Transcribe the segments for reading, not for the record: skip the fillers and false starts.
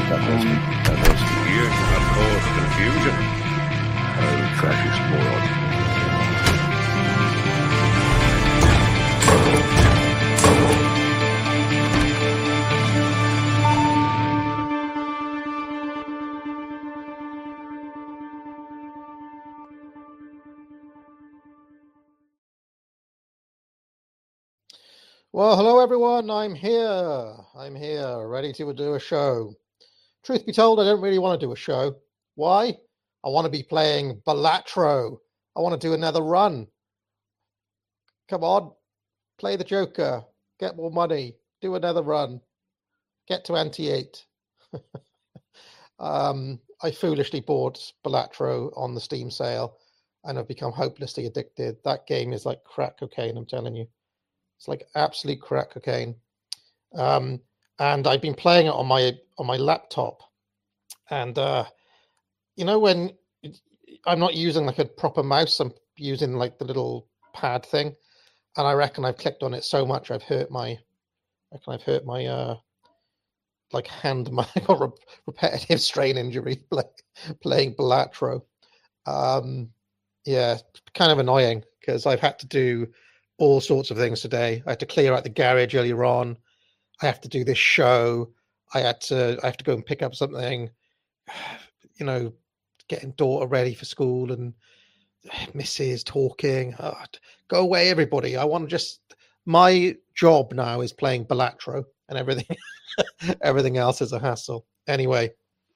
Years have caused confusion. Fascist moron. Well, hello everyone. I'm here, ready to do a show. Truth be told, I don't really want to do a show. Why? I want to be playing Balatro. I want to do another run. Come on, play the Joker, get more money, do another run, get to Ante 8. I foolishly bought Balatro on the Steam sale and have become hopelessly addicted. That game is like crack cocaine, I'm telling you. It's like absolute crack cocaine. And I've been playing it on my laptop. And you know, when I'm not using like a proper mouse, I'm using like the little pad thing. And I reckon I've clicked on it so much I've hurt my like hand. I got repetitive strain injury playing Balatro. Yeah, kind of annoying because I've had to do all sorts of things today. I had to clear out the garage earlier on. I have to do this show. I have to go and pick up something, you know, getting daughter ready for school and Mrs. talking. Oh, go away, everybody. I want to just, my job now is playing Balatro and everything. Everything else is a hassle. Anyway,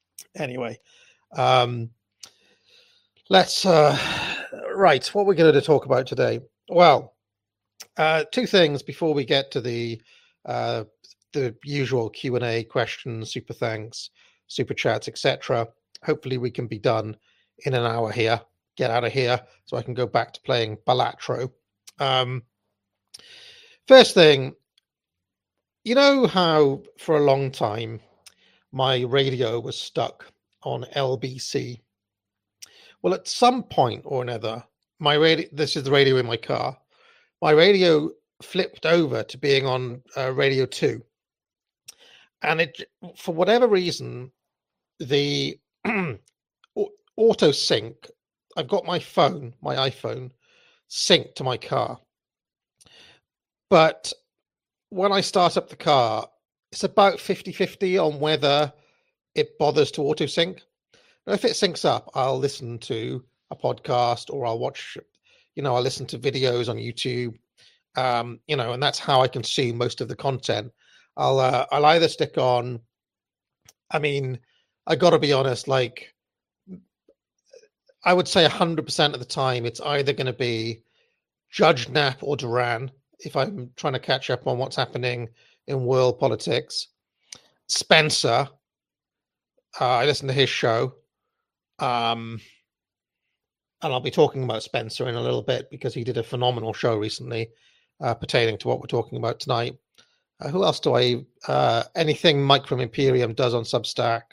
let's, right, what we're going to talk about today. Well, two things before we get to the usual Q&A questions, super thanks, super chats, etc. Hopefully we can be done in an hour here. Get out of here so I can go back to playing Balatro. First thing, you know how for a long time my radio was stuck on LBC? Well, at some point or another, my radio, this is the radio in my car, my radio flipped over to being on Radio 2. And it, for whatever reason, the auto sync, I've got my phone, my iPhone, synced to my car. But when I start up the car, it's about 50-50 on whether it bothers to auto sync. Now, if it syncs up, I'll listen to a podcast or I'll watch, you know, I'll listen to videos on YouTube, you know, and that's how I consume most of the content. I'll either stick on, I mean, I got to be honest, like, I would say 100% of the time, it's either going to be Judge Knapp or Duran, if I'm trying to catch up on what's happening in world politics. Spencer, I listen to his show. And I'll be talking about Spencer in a little bit because he did a phenomenal show recently pertaining to what we're talking about tonight. Who else do I... anything Microm Imperium does on Substack.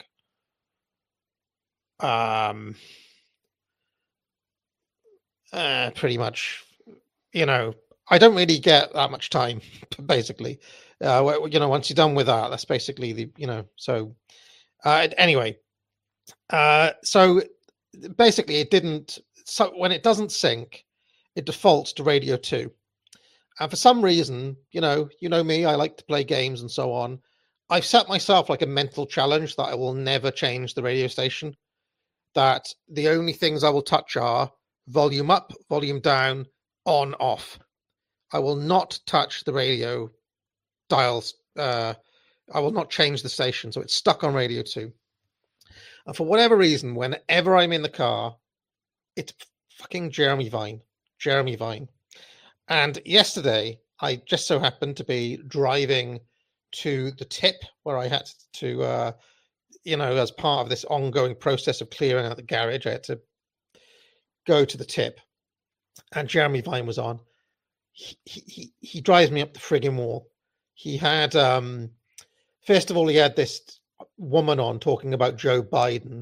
Pretty much, you know, I don't really get that much time, basically. You know, once you're done with that, that's basically the, you know, so anyway. So basically it didn't, so when it doesn't sync, it defaults to Radio 2. And for some reason, you know me, I like to play games and so on. I've set myself like a mental challenge that I will never change the radio station. That the only things I will touch are volume up, volume down, on, off. I will not touch the radio dials. I will not change the station. So it's stuck on Radio 2. And for whatever reason, whenever I'm in the car, it's fucking Jeremy Vine. And yesterday, I just so happened to be driving to the tip where I had to, you know, as part of this ongoing process of clearing out the garage, I had to go to the tip. And Jeremy Vine was on. He drives me up the frigging wall. He had, first of all, he had this woman on talking about Joe Biden,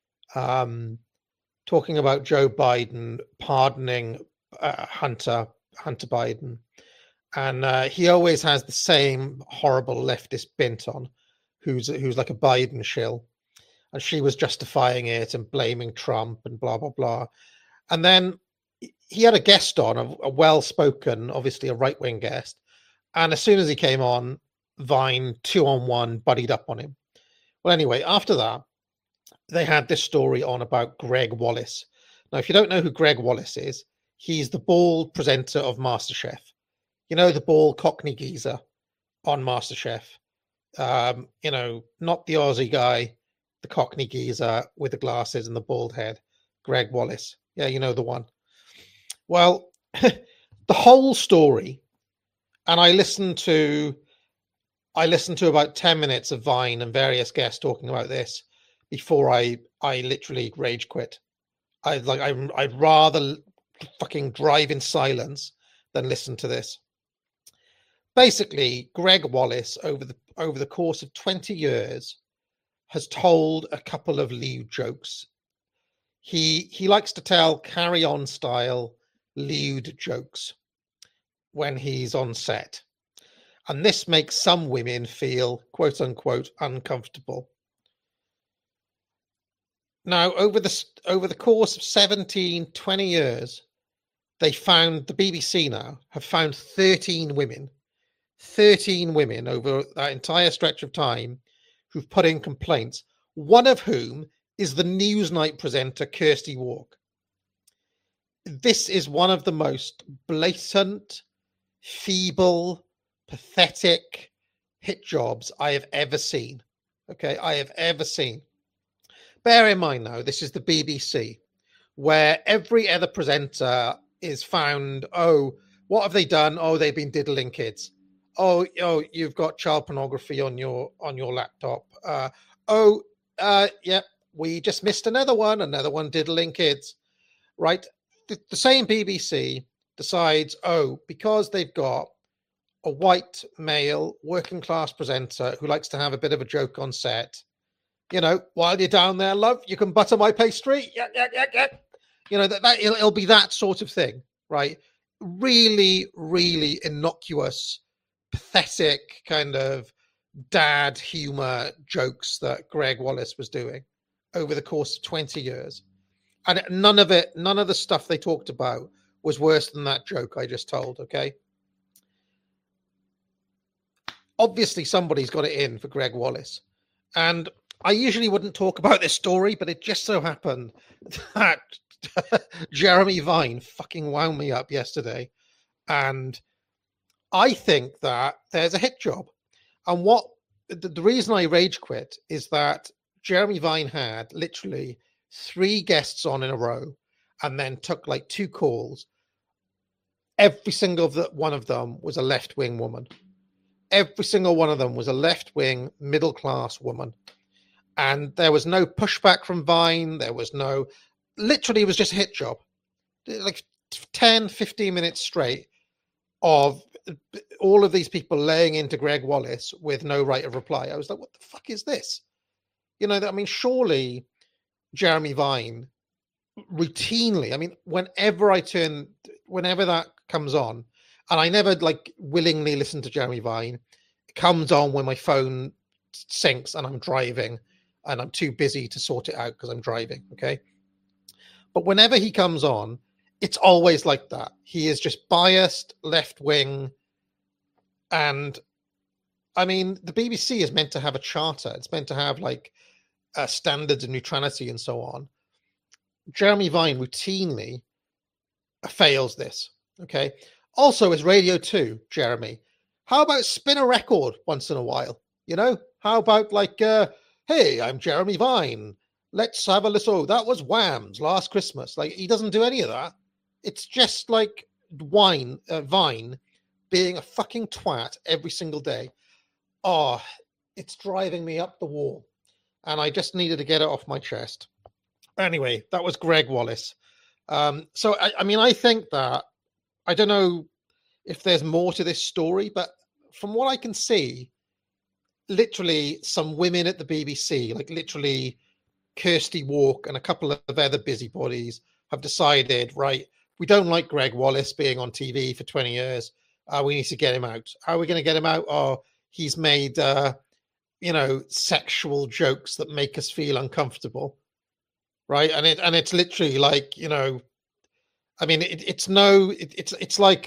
pardoning Hunter Biden. And he always has the same horrible leftist bint on, who's like a Biden shill, and she was justifying it and blaming Trump and blah blah blah. And then he had a guest on, a well-spoken, obviously a right-wing guest, and as soon as he came on, Vine 2-on-1 buddied up on him. Well, anyway, after that, they had this story on about Greg Wallace. Now, if you don't know who Greg Wallace is, he's the bald presenter of MasterChef. You know, the bald Cockney geezer on MasterChef. You know, not the Aussie guy, the Cockney geezer with the glasses and the bald head. Greg Wallace. Yeah, you know the one. Well, the whole story, and I listened to about 10 minutes of Vine and various guests talking about this before I literally rage quit. I'd rather fucking drive in silence than listen to this. Basically, Greg Wallace over the course of 20 years has told a couple of lewd jokes. He likes to tell carry-on style lewd jokes when he's on set. And this makes some women feel, quote unquote, uncomfortable. Now, over the course of 17, 20 years, the BBC now have found 13 women over that entire stretch of time who've put in complaints, one of whom is the Newsnight presenter, Kirsty Walk. This is one of the most blatant, feeble, pathetic hit jobs I have ever seen. Okay, I have ever seen. Bear in mind now, this is the BBC, where every other presenter is found, oh, what have they done? Oh, they've been diddling kids. Oh, you've got child pornography on your laptop. Yeah, we just missed another one diddling kids. Right? The same BBC decides, oh, because they've got a white male working class presenter who likes to have a bit of a joke on set, you know, while you're down there, love, you can butter my pastry. Yeah. You know, that it'll be that sort of thing, right? Really, really innocuous, pathetic kind of dad humor jokes that Greg Wallace was doing over the course of 20 years. And none of the stuff they talked about was worse than that joke I just told, okay? Obviously, somebody's got it in for Greg Wallace. And I usually wouldn't talk about this story, but it just so happened that Jeremy Vine fucking wound me up yesterday. And I think that there's a hit job. And what the reason I rage quit is that Jeremy Vine had literally 3 guests on in a row and then took like 2 calls. Every single one of them was a left-wing woman. Every single one of them was a left-wing, middle-class woman. And there was no pushback from Vine. There was no... Literally, it was just a hit job. Like 10, 15 minutes straight of all of these people laying into Greg Wallace with no right of reply. I was like, what the fuck is this? You know, I mean, surely Jeremy Vine routinely, I mean, whenever that comes on, and I never like willingly listen to Jeremy Vine, it comes on when my phone syncs and I'm driving and I'm too busy to sort it out because I'm driving, okay? But whenever he comes on, it's always like that. He is just biased, left-wing, and I mean, the BBC is meant to have a charter. It's meant to have like standards of neutrality and so on. Jeremy Vine routinely fails this, okay? Also, it's Radio 2, Jeremy. How about spin a record once in a while? You know, how about like, hey, I'm Jeremy Vine. Let's have a listen. That was Wham's Last Christmas. Like, he doesn't do any of that. It's just like Vine being a fucking twat every single day. Oh, it's driving me up the wall. And I just needed to get it off my chest. Anyway, that was Greg Wallace. So, I mean, I think that, I don't know if there's more to this story, but from what I can see, literally some women at the BBC, like literally Kirsty Walk and a couple of other busybodies have decided, right, we don't like Greg Wallace being on TV for 20 years. We need to get him out. How are we going to get him out? Oh, he's made, sexual jokes that make us feel uncomfortable, right? And it's literally like, I mean, it's like,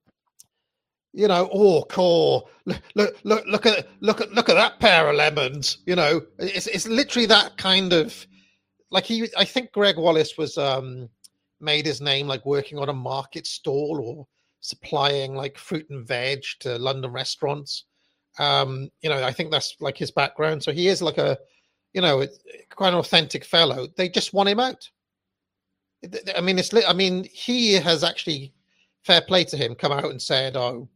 oh, core, look at that pair of lemons. It's literally that kind of, like, I think Greg Wallace was made his name like working on a market stall or supplying like fruit and veg to London restaurants. I think that's like his background. So he is like a, quite an authentic fellow. They just want him out. I mean, he has actually, fair play to him, come out and said, oh,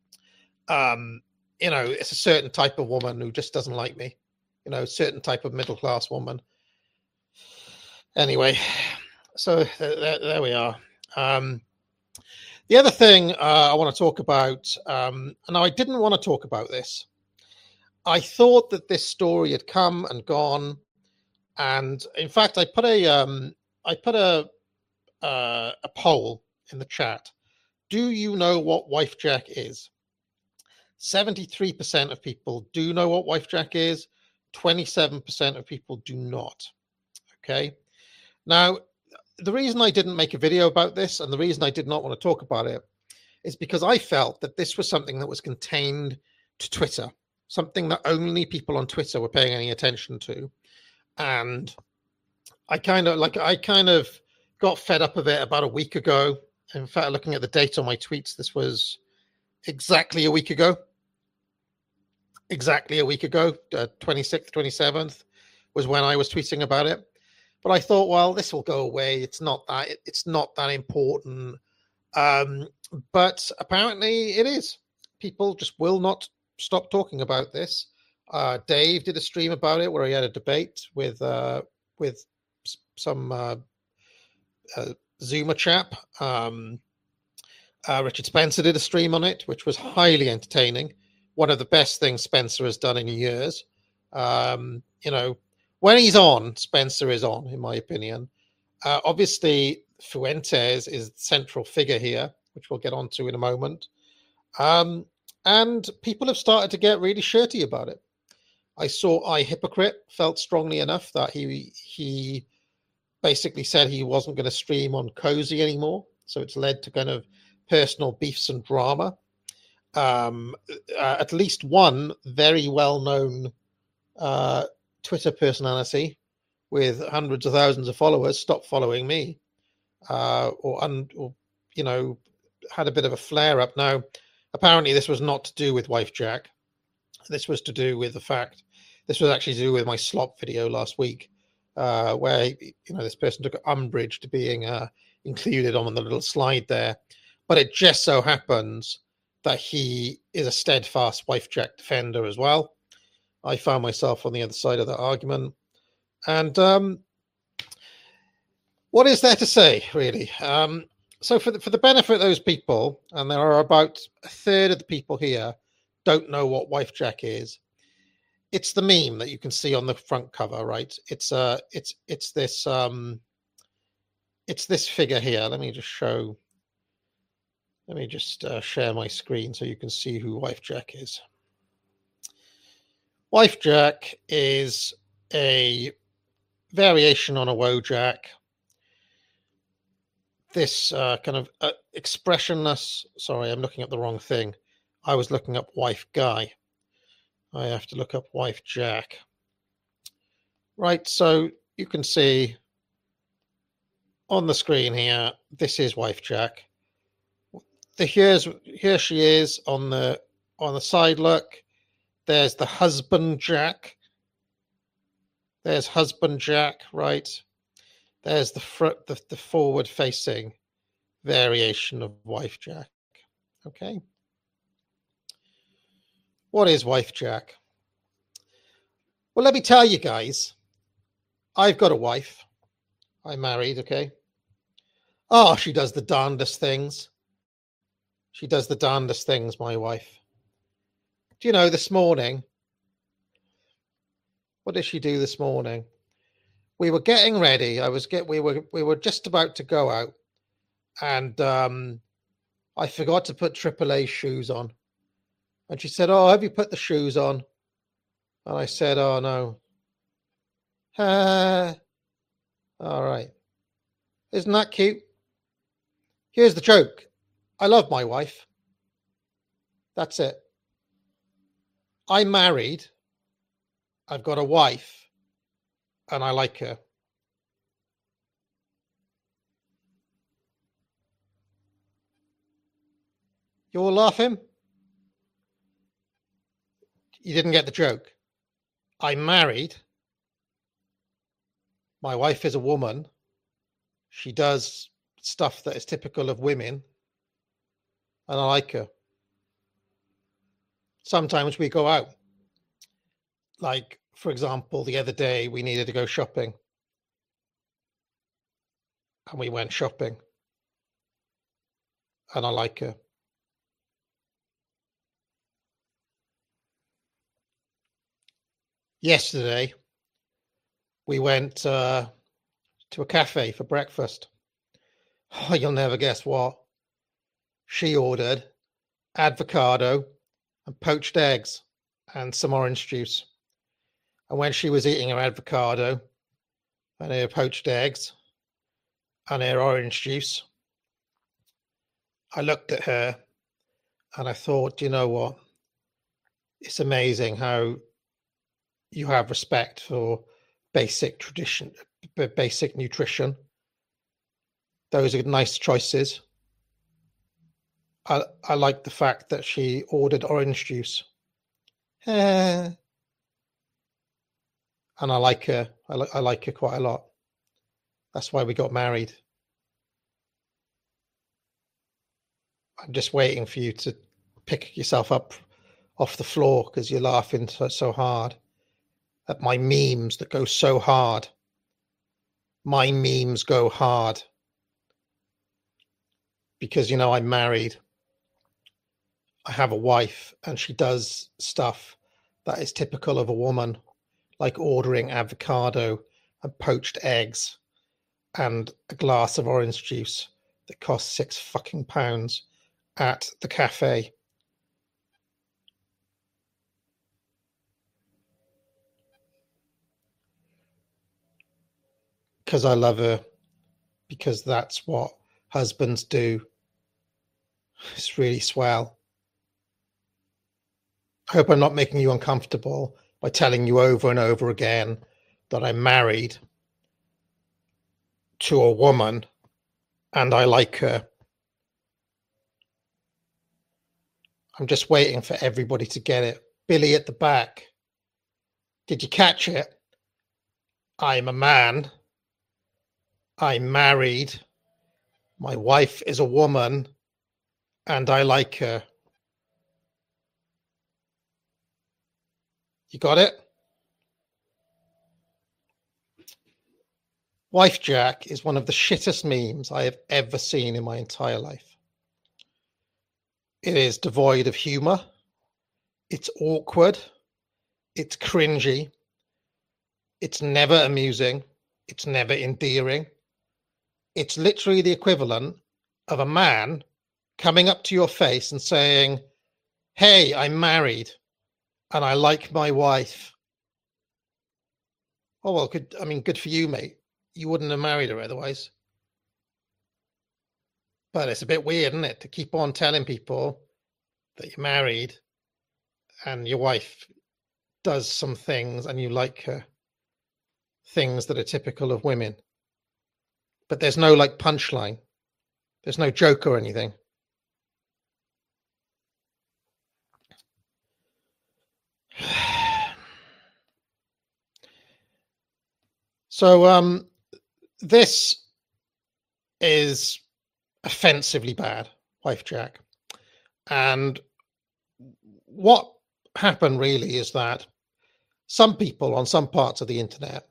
it's a certain type of woman who just doesn't like me, certain type of middle class woman. Anyway, so there we are. The other thing I want to talk about, and I didn't want to talk about this. I thought that this story had come and gone, and in fact, I put a poll in the chat. Do you know what wife jack is? 73% of people do know what wife jack is. 27% of people do not. Okay. Now, the reason I didn't make a video about this, and the reason I did not want to talk about it, is because I felt that this was something that was contained to Twitter, something that only people on Twitter were paying any attention to. And I kind of got fed up of it about a week ago. In fact, looking at the date on my tweets, this was exactly a week ago. 26th, 27th was when I was tweeting about it. But I thought, well, this will go away. It's not that important. But apparently it is. People just will not stop talking about this. Dave did a stream about it where he had a debate with some Zoomer chap. Richard Spencer did a stream on it, which was highly entertaining. One of the best things Spencer has done in years. When he's on, Spencer is on, in my opinion. Obviously, Fuentes is the central figure here, which we'll get onto in a moment. And people have started to get really shirty about it. I saw iHypocrite felt strongly enough that he basically said he wasn't going to stream on Cozy anymore. So it's led to kind of personal beefs and drama. At least one very well-known Twitter personality with hundreds of thousands of followers stopped following me, or had a bit of a flare-up. Now, apparently this was not to do with wife jack. This was to do with the fact, this was actually to do with my slop video last week, where this person took umbrage to being included on the little slide there. But it just so happens that he is a steadfast wife jack defender as well. I found myself on the other side of that argument. And what is there to say, really? So for the benefit of those people, and there are about a third of the people here don't know what wife jack is. It's the meme that you can see on the front cover, right? It's this figure here. Let me just share my screen so you can see who wife jack is. Wife jack is a variation on a Wojak. This kind of expressionless. Sorry, I'm looking at the wrong thing. I was looking up wife guy. I have to look up wife jack. Right, so you can see on the screen here, this is wife jack. Here she is on the side look. There's the husband jack. There's husband jack, right? There's the forward facing variation of wife jack. Okay. What is wife jack? Well, let me tell you guys, I've got a wife. I'm married, okay? Oh, she does the darndest things. She does the darndest things, my wife. Do you know, this morning, what did she do this morning? We were getting ready. We were just about to go out, and I forgot to put AAA shoes on. And she said, "Oh, have you put the shoes on?" And I said, oh no. All right. Isn't that cute? Here's the joke. I love my wife. That's it. I'm married. I've got a wife. And I like her. You all laughing? You didn't get the joke. I'm married. My wife is a woman. She does stuff that is typical of women. And I like her. Sometimes we go out. Like, for example, the other day we needed to go shopping. And we went shopping. And I like her. Yesterday, we went to a cafe for breakfast. Oh, you'll never guess what. She ordered avocado and poached eggs and some orange juice. And when she was eating her avocado and her poached eggs and her orange juice, I looked at her and I thought, you know what? It's amazing how you have respect for basic nutrition. Those are nice choices. I like the fact that she ordered orange juice. And I like her. I like her quite a lot. That's why we got married. I'm just waiting for you to pick yourself up off the floor because you're laughing so hard at my memes that go so hard. My memes go hard because, you know, I'm married. I have a wife and she does stuff that is typical of a woman, like ordering avocado and poached eggs and a glass of orange juice that costs £6 at the cafe. Because I love her, because that's what husbands do. It's really swell. I hope I'm not making you uncomfortable by telling you over and over again that I'm married to a woman and I like her. I'm just waiting for everybody to get it. Billy at the back. Did you catch it? I'm a man. I'm married. My wife is a woman and I like her. You got it? Wife Jack is one of the shittest memes I have ever seen in my entire life. It is devoid of humor. It's awkward. It's cringy. It's never amusing. It's never endearing. It's literally the equivalent of a man coming up to your face and saying, hey, I'm married and I like my wife. Oh, well, good for you, mate. You wouldn't have married her otherwise. But it's a bit weird, isn't it, to keep on telling people that you're married and your wife does some things and you like her, things that are typical of women. But there's no like punchline. There's no joke or anything. So this is offensively bad, Wife Jack. And what happened really is that some people on some parts of the internet,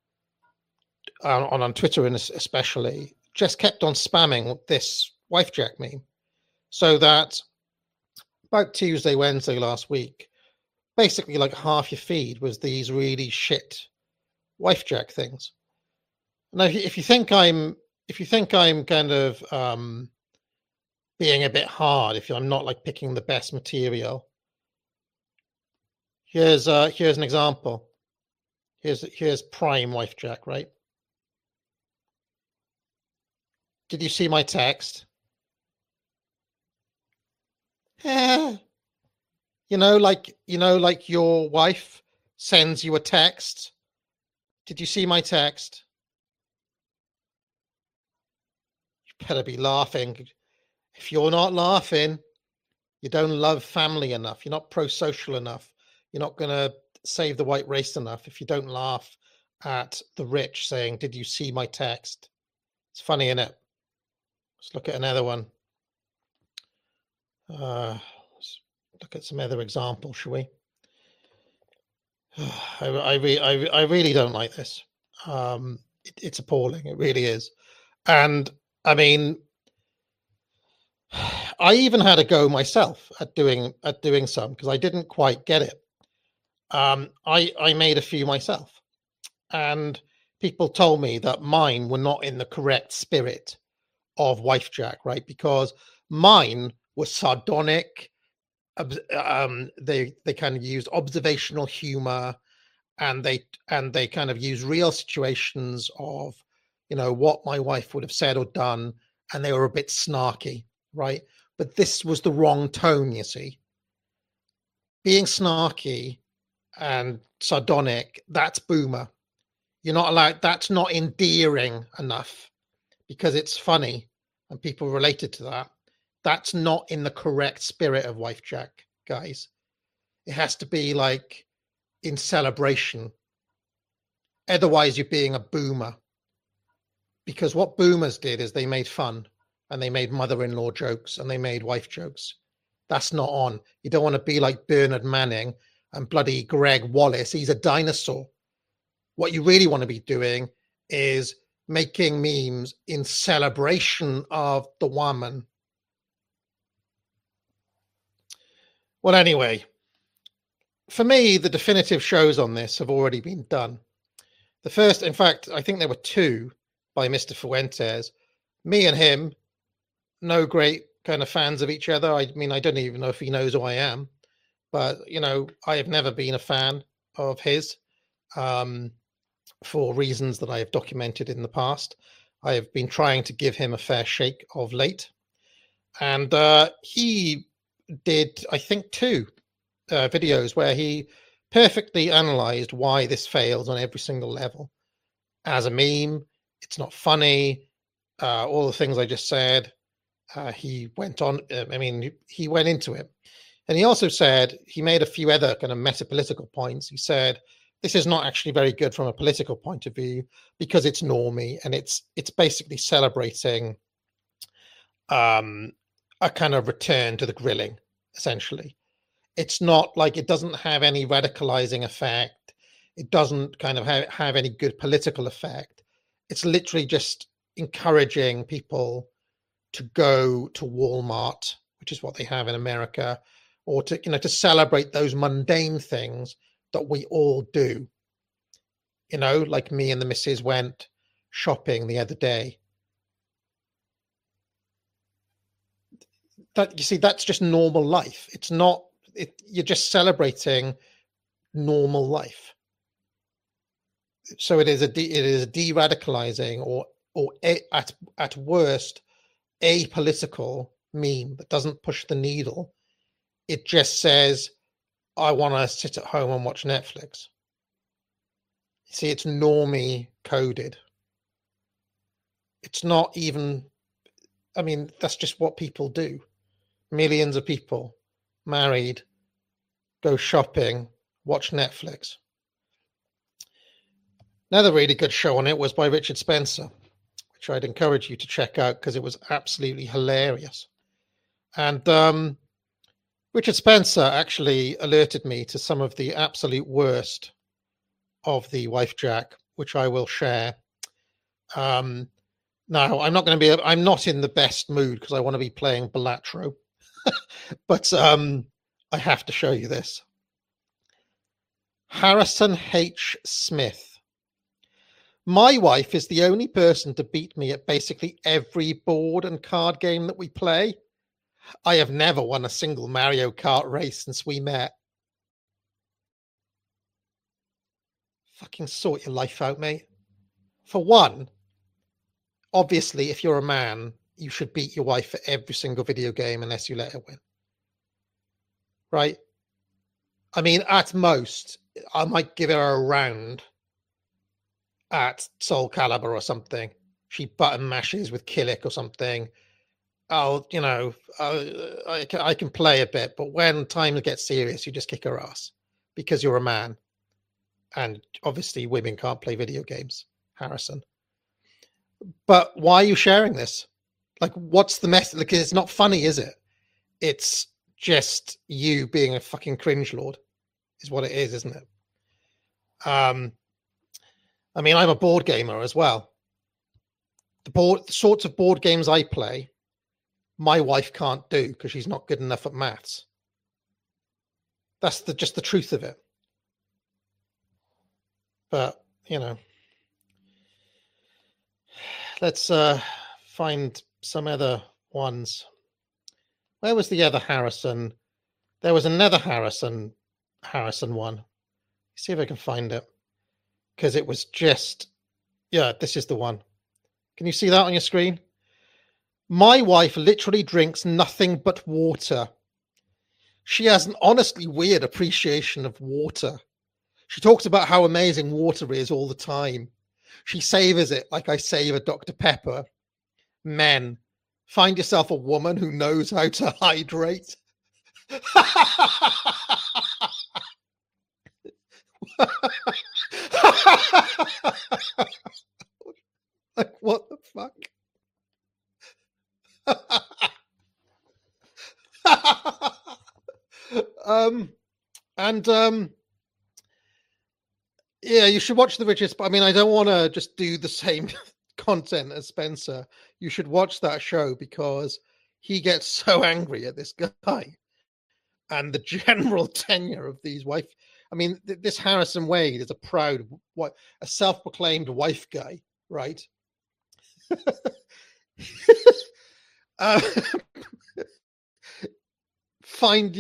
on Twitter especially, just kept on spamming this Wife Jack meme. So that about Tuesday, Wednesday last week, basically like half your feed was these really shit Wife Jack things. Now, if you think I'm kind of being a bit hard, if I'm not like picking the best material, Here's an example. Here's prime wife jack, right? Did you see my text? Eh, like your wife sends you a text. Did you see my text? You better be laughing. If you're not laughing, you don't love family enough. You're not pro-social enough. You're not going to save the white race enough if you don't laugh at the rich saying, "Did you see my text?" It's funny, isn't it? Let's look at another one. Let's look at some other examples, shall we? I really don't like this. It's appalling. It really is. And I mean, I even had a go myself at doing some because I didn't quite get it. I made a few myself, and people told me that mine were not in the correct spirit of wife jack, right? Because mine was sardonic. They kind of used observational humor, and they kind of used real situations of what my wife would have said or done, and they were a bit snarky, right? But this was the wrong tone, you see. Being snarky and sardonic, that's boomer. You're not allowed. That's not endearing enough because it's funny and people related to that. That's not in the correct spirit of wife jack, guys. It has to be like in celebration. Otherwise, you're being a boomer. Because what boomers did is they made fun and they made mother-in-law jokes and they made wife jokes. That's not on. You don't want to be like Bernard Manning and bloody Greg Wallace. He's a dinosaur. What you really want to be doing is making memes in celebration of the woman. Well, anyway, for me, the definitive shows on this have already been done. The first, in fact, I think there were two by Mr. Fuentes. Me and him, no great kind of fans of each other. I mean, I don't even know if he knows who I am, but I have never been a fan of his for reasons that I have documented in the past. I have been trying to give him a fair shake of late, and he did, I think, two videos where he perfectly analyzed why this fails on every single level. As a meme, it's not funny. All the things I just said. He went on. He went into it, and he also said he made a few other kind of meta-political points. He said this is not actually very good from a political point of view because it's normie and it's basically celebrating a kind of return to the grilling. Essentially, it's not like, it doesn't have any radicalizing effect. It doesn't kind of have any good political effect. It's literally just encouraging people to go to Walmart, which is what they have in America, or to celebrate those mundane things that we all do. Like me and the missus went shopping the other day. That, you see, that's just normal life. It's not. You're just celebrating normal life. So it is a de-radicalizing or at worst apolitical meme that doesn't push the needle. It just says, I want to sit at home and watch Netflix. See, it's normie coded. It's not even, that's just what people do. Millions of people married, go shopping, watch Netflix. Another really good show on it was by Richard Spencer, which I'd encourage you to check out because it was absolutely hilarious. And Richard Spencer actually alerted me to some of the absolute worst of the wife jack, which I will share. Now, I'm not in the best mood because I want to be playing Balatro. But I have to show you this. Harrison H. Smith. My wife is the only person to beat me at basically every board and card game that we play. I have never won a single Mario Kart race since we met. fucking sort your life out, mate. For one, obviously, if you're a man, you should beat your wife for every single video game unless you let her win. Right? I mean, at most, I might give her a round at Soul Calibur or something. She button mashes with Killick or something. I can play a bit, but when time gets serious, you just kick her ass because you're a man. And obviously, women can't play video games, Harrison. But why are you sharing this? Like, what's the message? Like, it's not funny, is it? It's just you being a fucking cringe lord, is what it is, isn't it? I mean, I'm a board gamer as well. The sorts of board games I play, my wife can't do because she's not good enough at maths. That's just the truth of it. But, you know, let's find some other ones. Where was the other Harrison? There was another Harrison one. See if I can find it. Because it was just, yeah, this is the one. Can you see that on your screen? My wife literally drinks nothing but water. She has an honestly weird appreciation of water. She talks about how amazing water is all the time. She savors it like I savor Dr. Pepper. Men, find yourself a woman who knows how to hydrate. Like, what the fuck? Yeah, you should watch The Richest. I mean, I don't want to just do the same content as Spencer. You should watch that show because he gets so angry at this guy and the general tenure of these wife. I mean, this Harrison Wade is a self-proclaimed wife guy, right? Find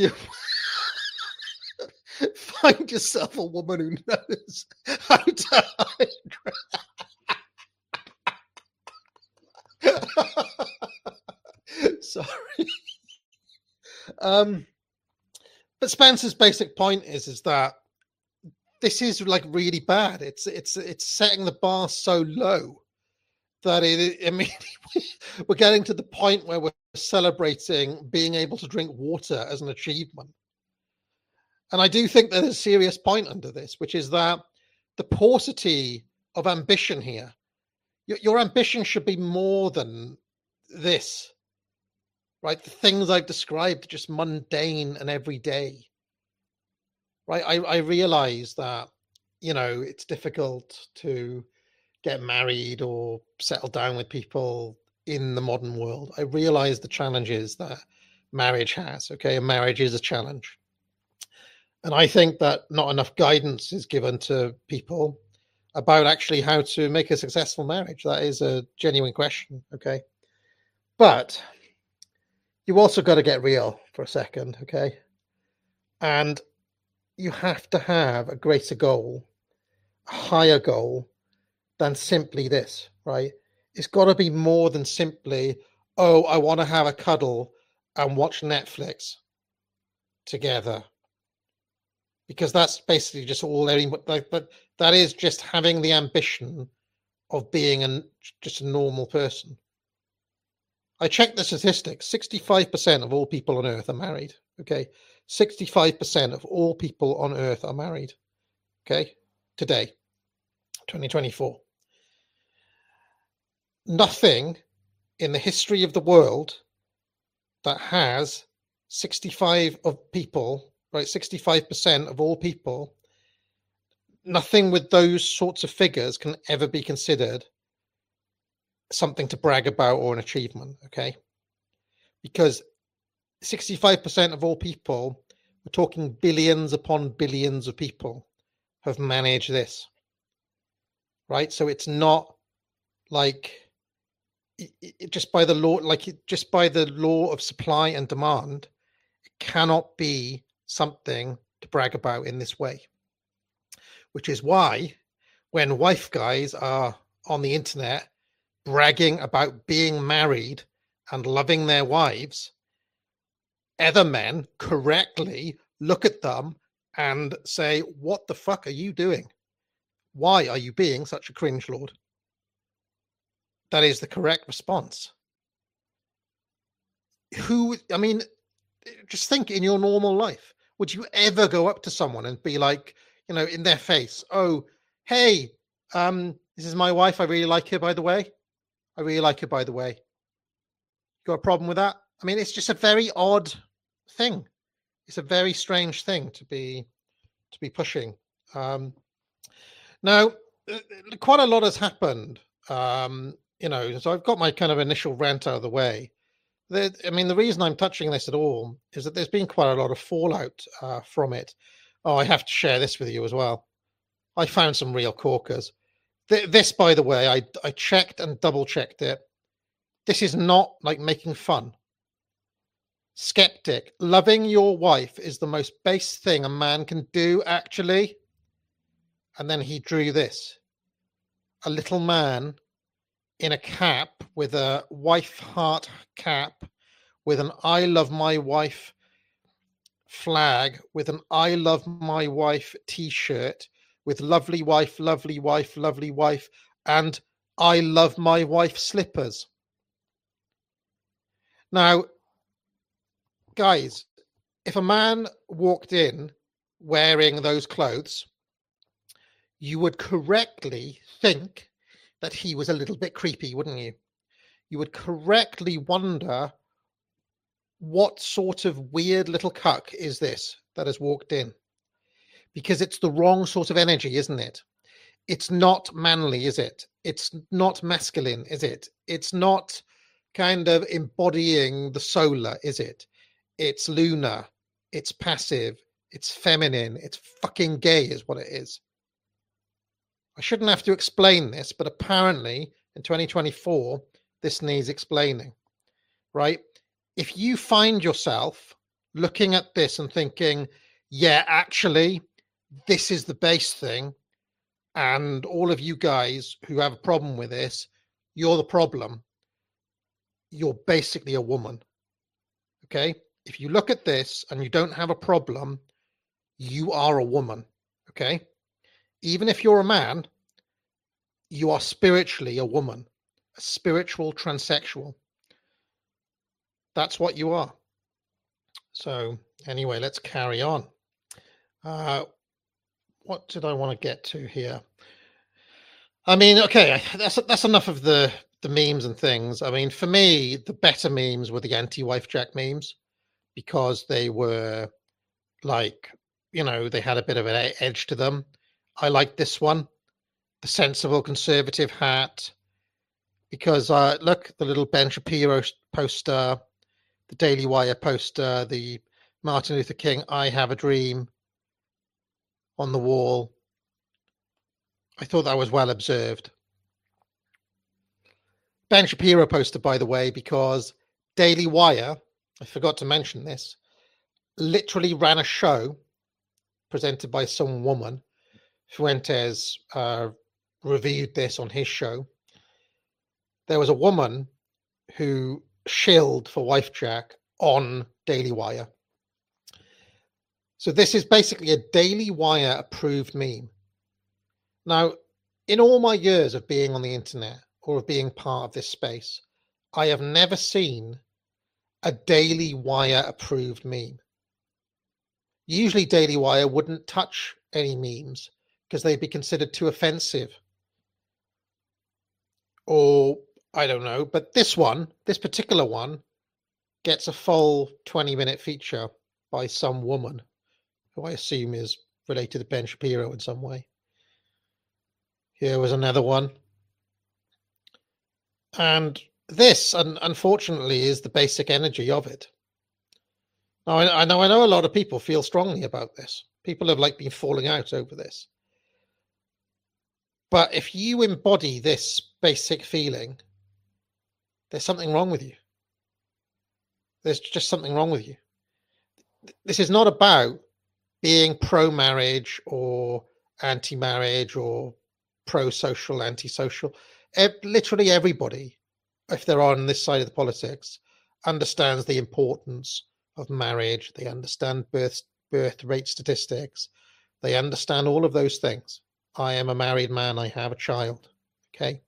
yourself a woman who knows how to hydrate. Sorry. But Spencer's basic point is that this is like really bad. It's setting the bar so low that we're getting to the point where we're celebrating being able to drink water as an achievement. And I do think there's a serious point under this, which is that the paucity of ambition here, your ambition should be more than this, right? The things I've described are just mundane and everyday, right? I realize that, you know, it's difficult to get married or settle down with people in the modern world. I realize the challenges that marriage has, okay? And marriage is a challenge. And I think that not enough guidance is given to people about actually how to make a successful marriage. That is a genuine question, okay? But you also got to get real for a second, okay? And you have to have a greater goal, a higher goal than simply this, right? It's got to be more than simply, oh, I want to have a cuddle and watch Netflix together. Because that's basically just all but that is just having the ambition of being just a normal person. I checked the statistics. 65% of all people on Earth are married. Okay. 65% of all people on Earth are married. Okay. Today, 2024. Nothing in the history of the world that has 65 of people, right? 65% of all people, nothing with those sorts of figures can ever be considered something to brag about or an achievement, okay? Because 65% of all people, we're talking billions upon billions of people, have managed this, right? So it's not like just by the law of supply and demand, it cannot be something to brag about in this way, which is why when wife guys are on the internet bragging about being married and loving their wives, other men correctly look at them and say, what the fuck are you doing? Why are you being such a cringe lord? That is the correct response. Just think in your normal life. Would you ever go up to someone and be like, in their face, oh, hey, this is my wife. I really like her, by the way. You got a problem with that? I mean, it's just a very odd thing. It's a very strange thing to be pushing. Now, quite a lot has happened. So I've got my kind of initial rant out of the way. The reason I'm touching this at all is that there's been quite a lot of fallout from it. Oh, I have to share this with you as well. I found some real corkers. This, by the way, I checked and double-checked it. This is not like making fun. Skeptic, loving your wife is the most base thing a man can do, actually. And then he drew this. A little man in a cap with a wife heart cap with an I love my wife flag with an I love my wife t-shirt with lovely wife, lovely wife, lovely wife, and I love my wife slippers. Now, guys, if a man walked in wearing those clothes, you would correctly think that he was a little bit creepy, wouldn't you? You would correctly wonder, what sort of weird little cuck is this that has walked in? Because it's the wrong sort of energy, isn't it? It's not manly, is it? It's not masculine, is it? It's not kind of embodying the solar, is it? It's lunar, it's passive, it's feminine, it's fucking gay is what it is. I shouldn't have to explain this, but apparently in 2024, this needs explaining, right? If you find yourself looking at this and thinking, yeah, actually, this is the base thing, and all of you guys who have a problem with this, you're the problem. You're basically a woman, okay? If you look at this and you don't have a problem, you are a woman, okay? Even if you're a man, you are spiritually a woman, a spiritual transsexual. That's what you are. So anyway, let's carry on. What did I want to get to here? Okay, that's enough of the memes and things. For me, the better memes were the anti-wife jack memes, because they were like, they had a bit of an edge to them. I like this one, the sensible conservative hat, because look, the little Ben Shapiro poster, the Daily Wire poster, the Martin Luther King I Have a Dream on the wall. I thought that was well observed. Ben Shapiro poster, by the way, because Daily Wire, I forgot to mention this, literally ran a show presented by some woman. Fuentes reviewed this on his show. There was a woman who shilled for wife jack on Daily Wire. So this is basically a Daily Wire approved meme. Now, in all my years of being on the internet or of being part of this space, I have never seen a Daily Wire approved meme. Usually Daily Wire wouldn't touch any memes because they'd be considered too offensive. Or I don't know, but this particular one gets a full 20-minute feature by some woman who I assume is related to Ben Shapiro in some way. Here was another one. And this, unfortunately, is the basic energy of it. Now, I know a lot of people feel strongly about this. People have been falling out over this. But if you embody this basic feeling, there's something wrong with you. There's just something wrong with you. This is not about being pro-marriage or anti-marriage or pro-social, anti-social. Literally everybody, if they're on this side of the politics, understands the importance of marriage. They understand birth rate statistics. They understand all of those things. I am a married man. I have a child. Okay.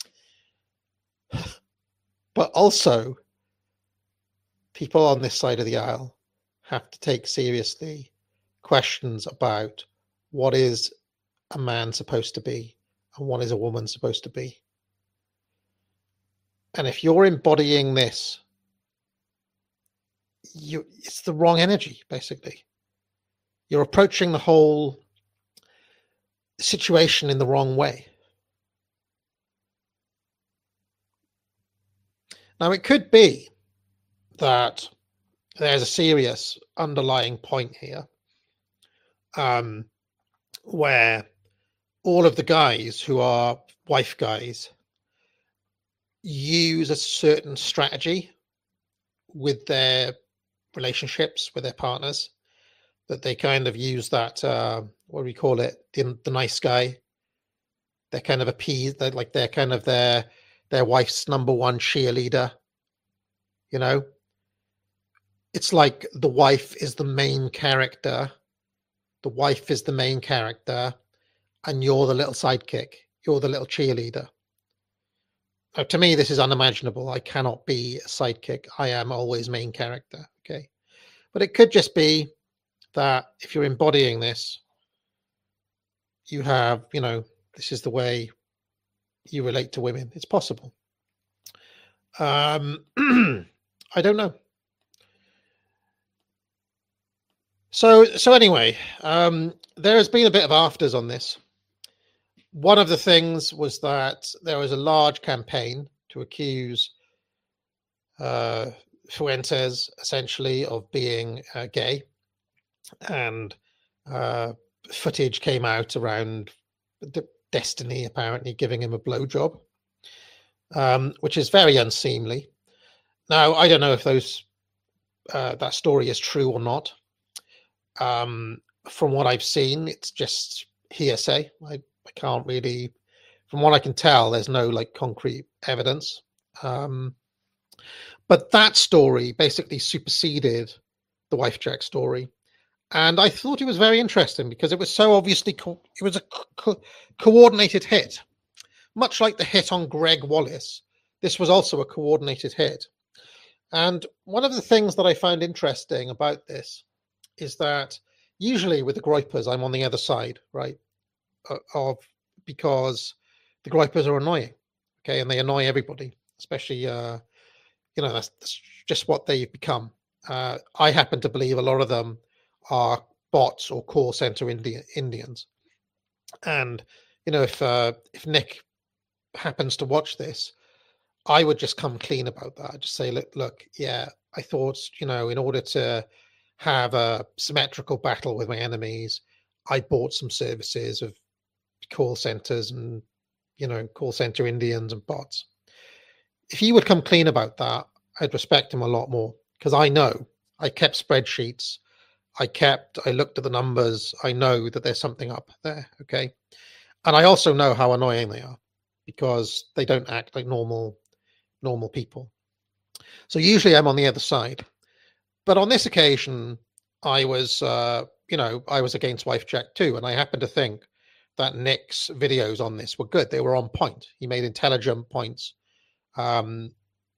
But also, people on this side of the aisle have to take seriously questions about what is a man supposed to be and what is a woman supposed to be. And if you're embodying this, it's the wrong energy, basically. You're approaching the whole situation in the wrong way. Now, it could be that there's a serious underlying point here, where all of the guys who are wife guys use a certain strategy with their relationships with their partners, that they kind of use that, what do we call it, the nice guy. They're kind of appeased, they're kind of their wife's number one cheerleader. You know, it's like the wife is the main character. The wife is the main character, and you're the little sidekick. You're the little cheerleader. Now, to me, this is unimaginable. I cannot be a sidekick. I am always main character. Okay. But it could just be that if you're embodying this, you have, this is the way you relate to women. It's possible. I don't know. So anyway, there has been a bit of afters on this. One of the things was that there was a large campaign to accuse Fuentes essentially of being gay, and footage came out around Destiny apparently giving him a blowjob, which is very unseemly. Now, I don't know if that story is true or not. From what I've seen, it's just hearsay. I can't really, from what I can tell, there's no concrete evidence. But that story basically superseded the wife jack story. And I thought it was very interesting because it was so obviously, it was a coordinated hit. Much like the hit on Greg Wallace, this was also a coordinated hit. And one of the things that I found interesting about this is that usually with the Groypers, I'm on the other side, right? Because the Groypers are annoying, okay? And they annoy everybody, especially, that's just what they've become. I happen to believe a lot of them are bots or call center Indians. And, if Nick happens to watch this, I would just come clean about that. Just say, look, yeah, I thought, in order to have a symmetrical battle with my enemies, I bought some services of call centers and, call center Indians and bots. If he would come clean about that, I'd respect him a lot more, because I know I kept spreadsheets. I looked at the numbers. I know that there's something up there. Okay. And I also know how annoying they are because they don't act like normal people. So usually I'm on the other side, but on this occasion I was, I was against wife jack too. And I happen to think that Nick's videos on this were good. They were on point. He made intelligent points. What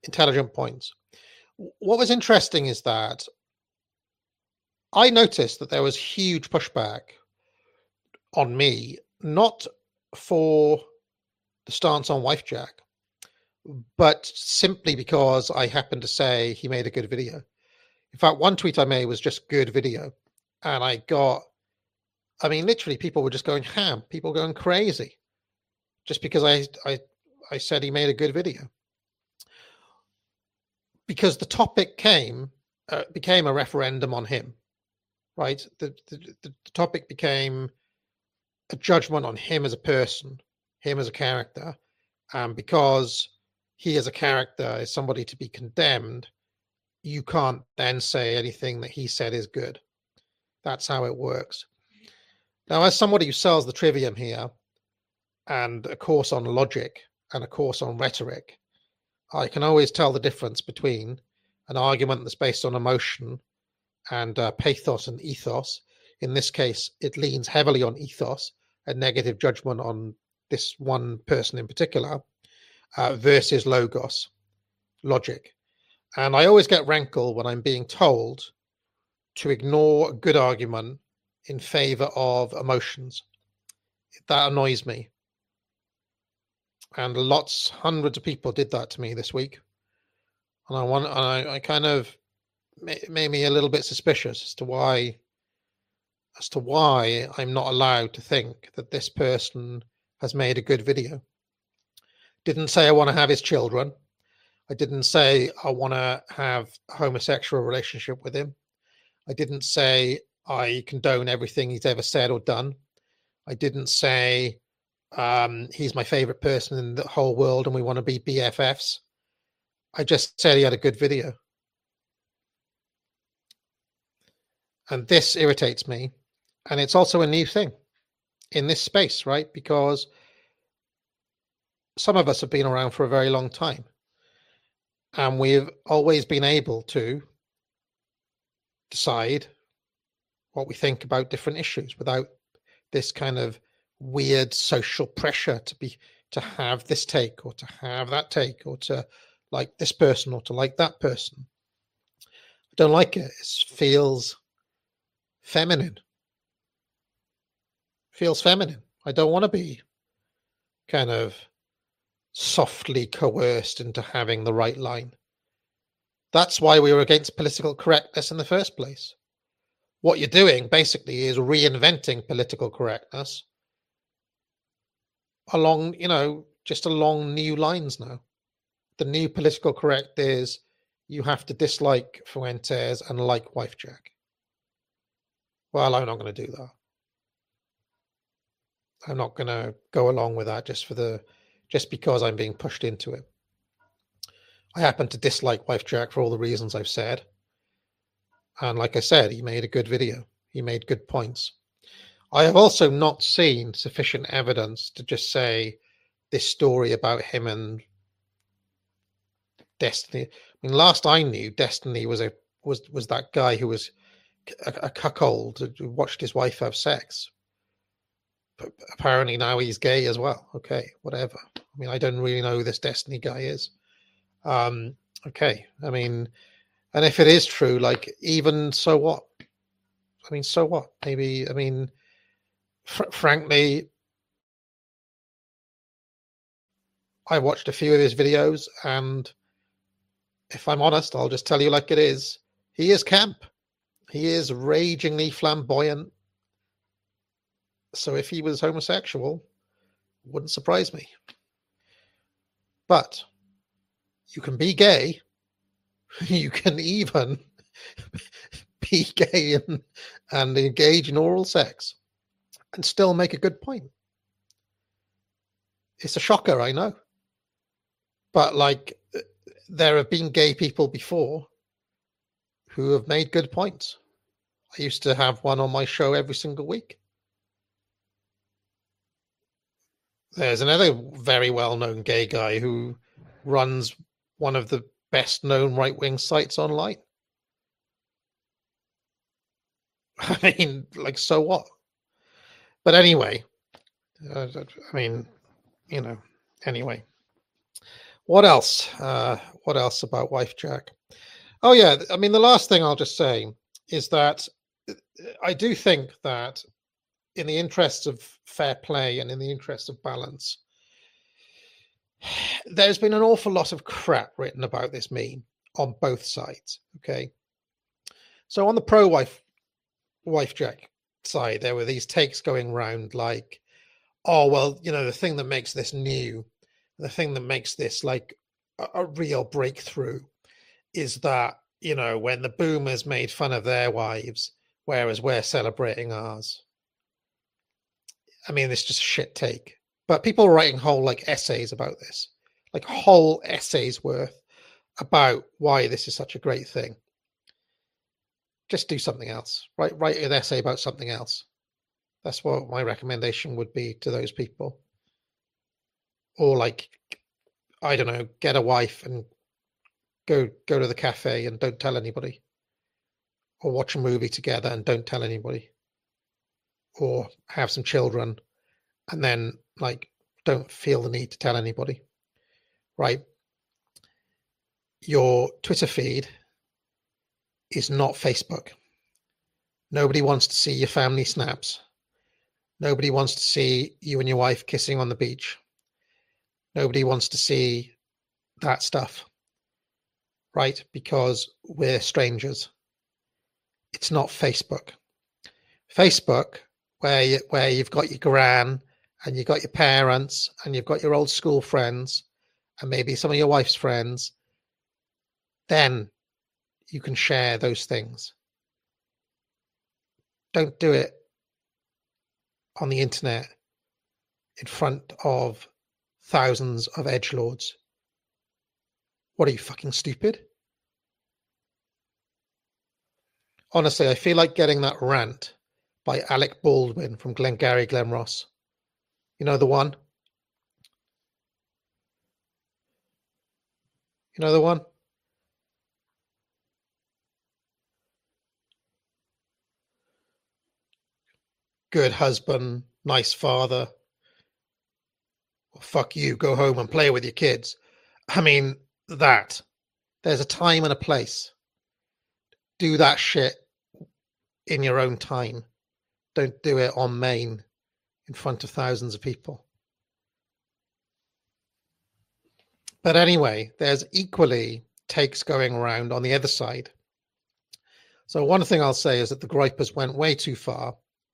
was interesting is that I noticed that there was huge pushback on me, not for the stance on wife jack, but simply because I happened to say he made a good video. In fact, one tweet I made was just good video. And literally people were just going ham, people going crazy, just because I said he made a good video. Because the topic became a referendum on him, right? The topic became a judgment on him as a person, him as a character. And because he as a character is somebody to be condemned, you can't then say anything that he said is good. That's how it works. Now, as somebody who sells the Trivium here, and a course on logic and a course on rhetoric, I can always tell the difference between an argument that's based on emotion and pathos and ethos. In this case, it leans heavily on ethos, a negative judgment on this one person in particular, versus logos, logic. And I always get rankle when I'm being told to ignore a good argument in favor of emotions. That annoys me. And hundreds of people did that to me this week. And I kind of made me a little bit suspicious as to why I'm not allowed to think that this person has made a good video. Didn't say I want to have his children. I didn't say I want to have a homosexual relationship with him. I didn't say I condone everything he's ever said or done. I didn't say he's my favorite person in the whole world and we want to be BFFs. I just said he had a good video. And this irritates me. And it's also a new thing in this space, right? Because some of us have been around for a very long time. And we've always been able to decide what we think about different issues without this kind of weird social pressure to have this take or to have that take or to like this person or to like that person. I don't like it. It feels feminine. Feels feminine. I don't want to be kind of softly coerced into having the right line. That's why we were against political correctness in the first place. What you're doing basically is reinventing political correctness along, just along new lines now. The new political correct is you have to dislike Fuentes and like Wife Jack. Well, I'm not going to do that. I'm not going to go along with that just because I'm being pushed into it. I happen to dislike Wife Jack for all the reasons I've said. And like I said, he made a good video. He made good points. I have also not seen sufficient evidence to just say this story about him and Destiny. I mean, last I knew, Destiny was that guy who was a cuckold who watched his wife have sex. But apparently now he's gay as well. Okay, whatever. I mean, I don't really know who this Destiny guy is. Okay, I mean, and if it is true, like, even so what? I mean, so what? Maybe, I mean, frankly, I watched a few of his videos, and if I'm honest, I'll just tell you like it is. He is camp. He is ragingly flamboyant. So if he was homosexual, wouldn't surprise me. But you can be gay. You can even be gay and engage in oral sex and still make a good point. It's a shocker, I know. But like, there have been gay people before who have made good points. I used to have one on my show every single week. There's another very well-known gay guy who runs one of the best-known right-wing sites online. I mean, like, so what? But anyway, I mean, anyway. What else? What else about Wife Jack? Oh, yeah. I mean, the last thing I'll just say is that I do think that in the interests of fair play and in the interest of balance, there's been an awful lot of crap written about this meme on both sides. Okay. So on the pro-wife Jack side, there were these takes going around like, oh, well, the thing that makes this new, the thing that makes this like a real breakthrough is that, when the boomers made fun of their wives, whereas we're celebrating ours. I mean, it's just a shit take. But people are writing whole like essays about this, like whole essays worth about why this is such a great thing. Just do something else. Write an essay about something else. That's what my recommendation would be to those people. or like, I don't know, get a wife and go to the cafe and don't tell anybody, or watch a movie together and don't tell anybody, or have some children and then like don't feel the need to tell anybody, right? Your Twitter feed is not Facebook. Nobody wants to see your family snaps. Nobody wants to see you and your wife kissing on the beach. Nobody wants to see that stuff, right? Because we're strangers. It's not Facebook. Facebook, where you've got your gran and you've got your parents and you've got your old school friends and maybe some of your wife's friends, then you can share those things. Don't do it on the internet in front of thousands of edgelords. What are you, fucking stupid? Honestly, I feel like getting that rant by Alec Baldwin from Glengarry Glen Ross. You know the one? You know the one? Good husband, nice father. Well, fuck you, go home and play with your kids. I mean, that. There's a time and a place. Do that shit in your own time. Don't do it on main in front of thousands of people. But anyway, there's equally takes going around on the other side. So one thing I'll say is that the gripers went way too far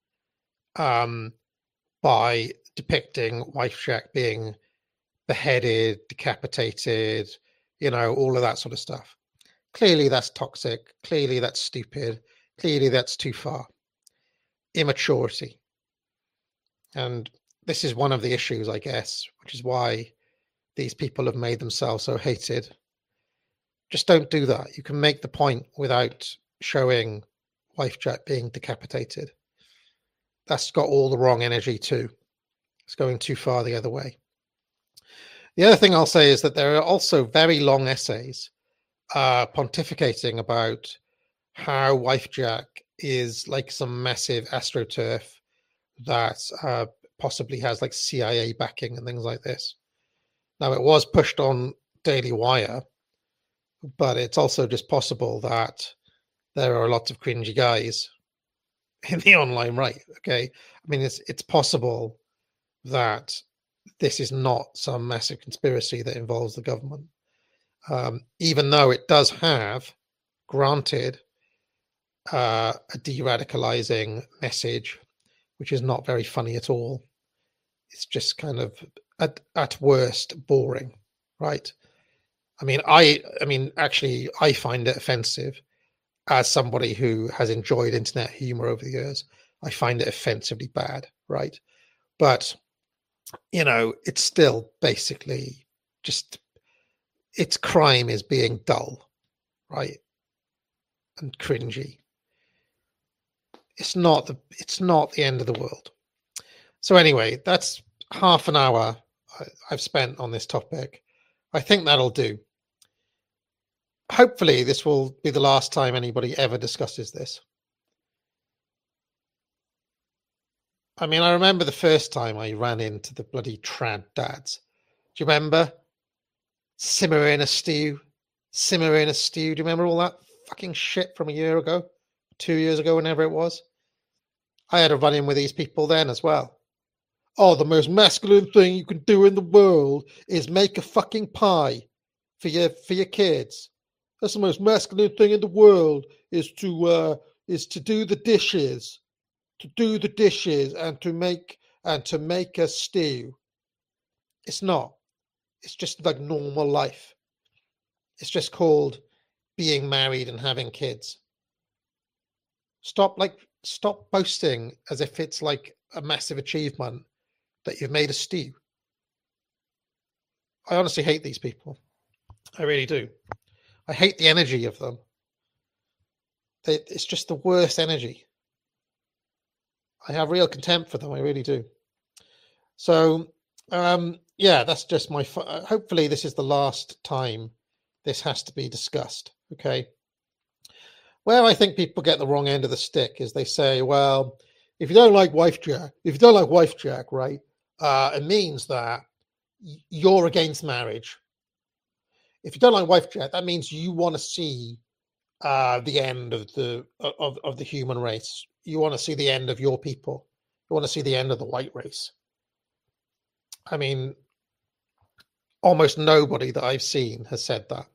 by depicting Wife Jack being beheaded, decapitated, you know, all of that sort of stuff. Clearly that's toxic. Clearly that's stupid. Clearly that's too far. Immaturity. And this is one of the issues, I guess, which is why these people have made themselves so hated. Just don't do that. You can make the point without showing Wife Jack being decapitated. That's got all the wrong energy too. It's going too far the other way. The other thing I'll say is that there are also very long essays pontificating about how Wife Jack is like some massive astroturf that possibly has like CIA backing and things like this. Now, it was pushed on Daily Wire, but it's also just possible that there are lots of cringy guys in the online right. Okay, I mean, it's possible that this is not some massive conspiracy that involves the government, even though it does have, granted, a de-radicalizing message, which is not very funny at all. It's just kind of at worst boring, right? I mean, actually, I find it offensive as somebody who has enjoyed internet humor over the years. I find it offensively bad, right? But you know, it's still basically just its crime is being dull, right? And cringy. It's not the end of the world. So anyway, that's half an hour I've spent on this topic. I think that'll do. Hopefully this will be the last time anybody ever discusses this. I mean, I remember the first time I ran into the bloody trad dads. Do you remember? Simmer in a stew. Do you remember all that fucking shit from a year ago? 2 years ago, whenever it was? I had a run-in with these people then as well. Oh, the most masculine thing you can do in the world is make a fucking pie for your kids. That's the most masculine thing in the world is to do the dishes. To do the dishes and to make a stew. It's not. It's just like normal life. It's just called being married and having kids. Stop boasting as if it's like a massive achievement that you've made a stew. I honestly hate these people. I really do. I hate the energy of them. It's just the worst energy. I have real contempt for them. I really do. So yeah, that's just my. Hopefully, this is the last time this has to be discussed. Okay. Where I think people get the wrong end of the stick is they say, well, if you don't like Wife Jack, right, it means that you're against marriage. If you don't like Wife Jack, that means you want to see the end of the human race. You want to see the end of your people. You want to see the end of the white race. I mean, almost nobody that I've seen has said that.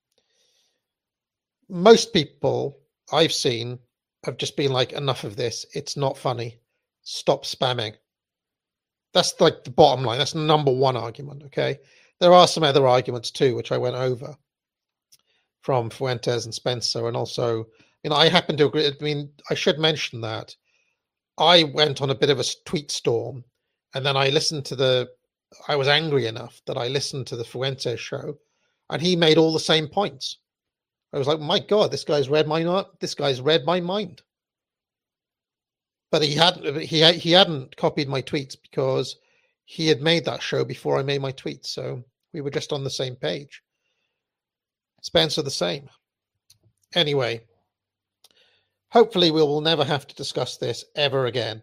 Most people I've seen have just been like, enough of this. It's not funny. Stop spamming. That's like the bottom line. That's the number one argument. Okay. There are some other arguments too, which I went over from Fuentes and Spencer. And also, I happen to agree. I mean, I should mention that I went on a bit of a tweet storm, and then I was angry enough that I listened to the Fuentes show, and he made all the same points. I was like, my God, this guy's read my mind. But he hadn't copied my tweets because he had made that show before I made my tweets. So we were just on the same page. Spencer the same. Anyway, hopefully we will never have to discuss this ever again.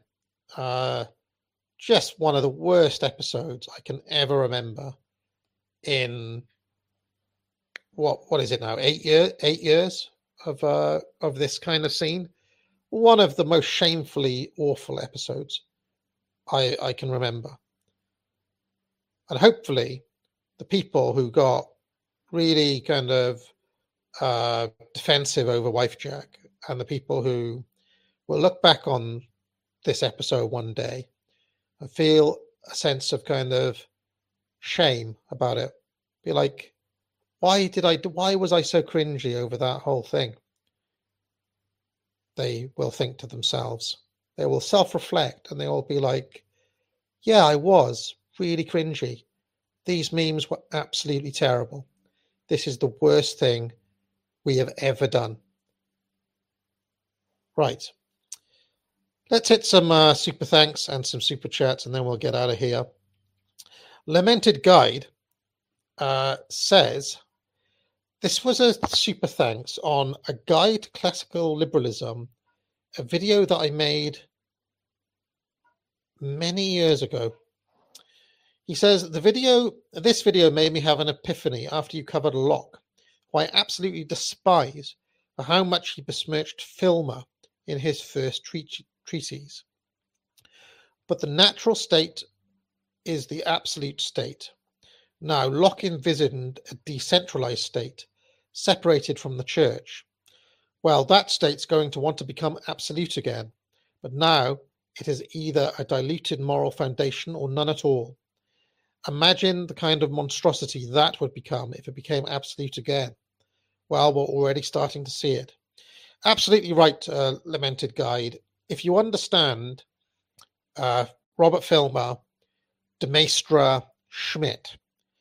Just one of the worst episodes I can ever remember in what is it now? 8 years of this kind of scene. One of the most shamefully awful episodes I can remember. And hopefully the people who got really kind of defensive over Wife Jack, and the people who will look back on this episode one day and feel a sense of kind of shame about it. Be like, why was I so cringy over that whole thing? They will think to themselves. They will self-reflect, and they will be like, yeah, I was really cringy. These memes were absolutely terrible. This is the worst thing we have ever done. Right. Let's hit some super thanks and some super chats, and then we'll get out of here. Lamented Guide says, this was a super thanks on a guide to classical liberalism, a video that I made many years ago. He says, this video made me have an epiphany after you covered Locke, who I absolutely despise for how much he besmirched Filmer in his first treatise. But the natural state is the absolute state. Now, Locke envisioned a decentralized state, separated from the church. Well, that state's going to want to become absolute again, but now it is either a diluted moral foundation or none at all. Imagine the kind of monstrosity that would become if it became absolute again. Well, we're already starting to see it. Absolutely right, Lamented Guide. If you understand Robert Filmer, de Maistre, Schmitt,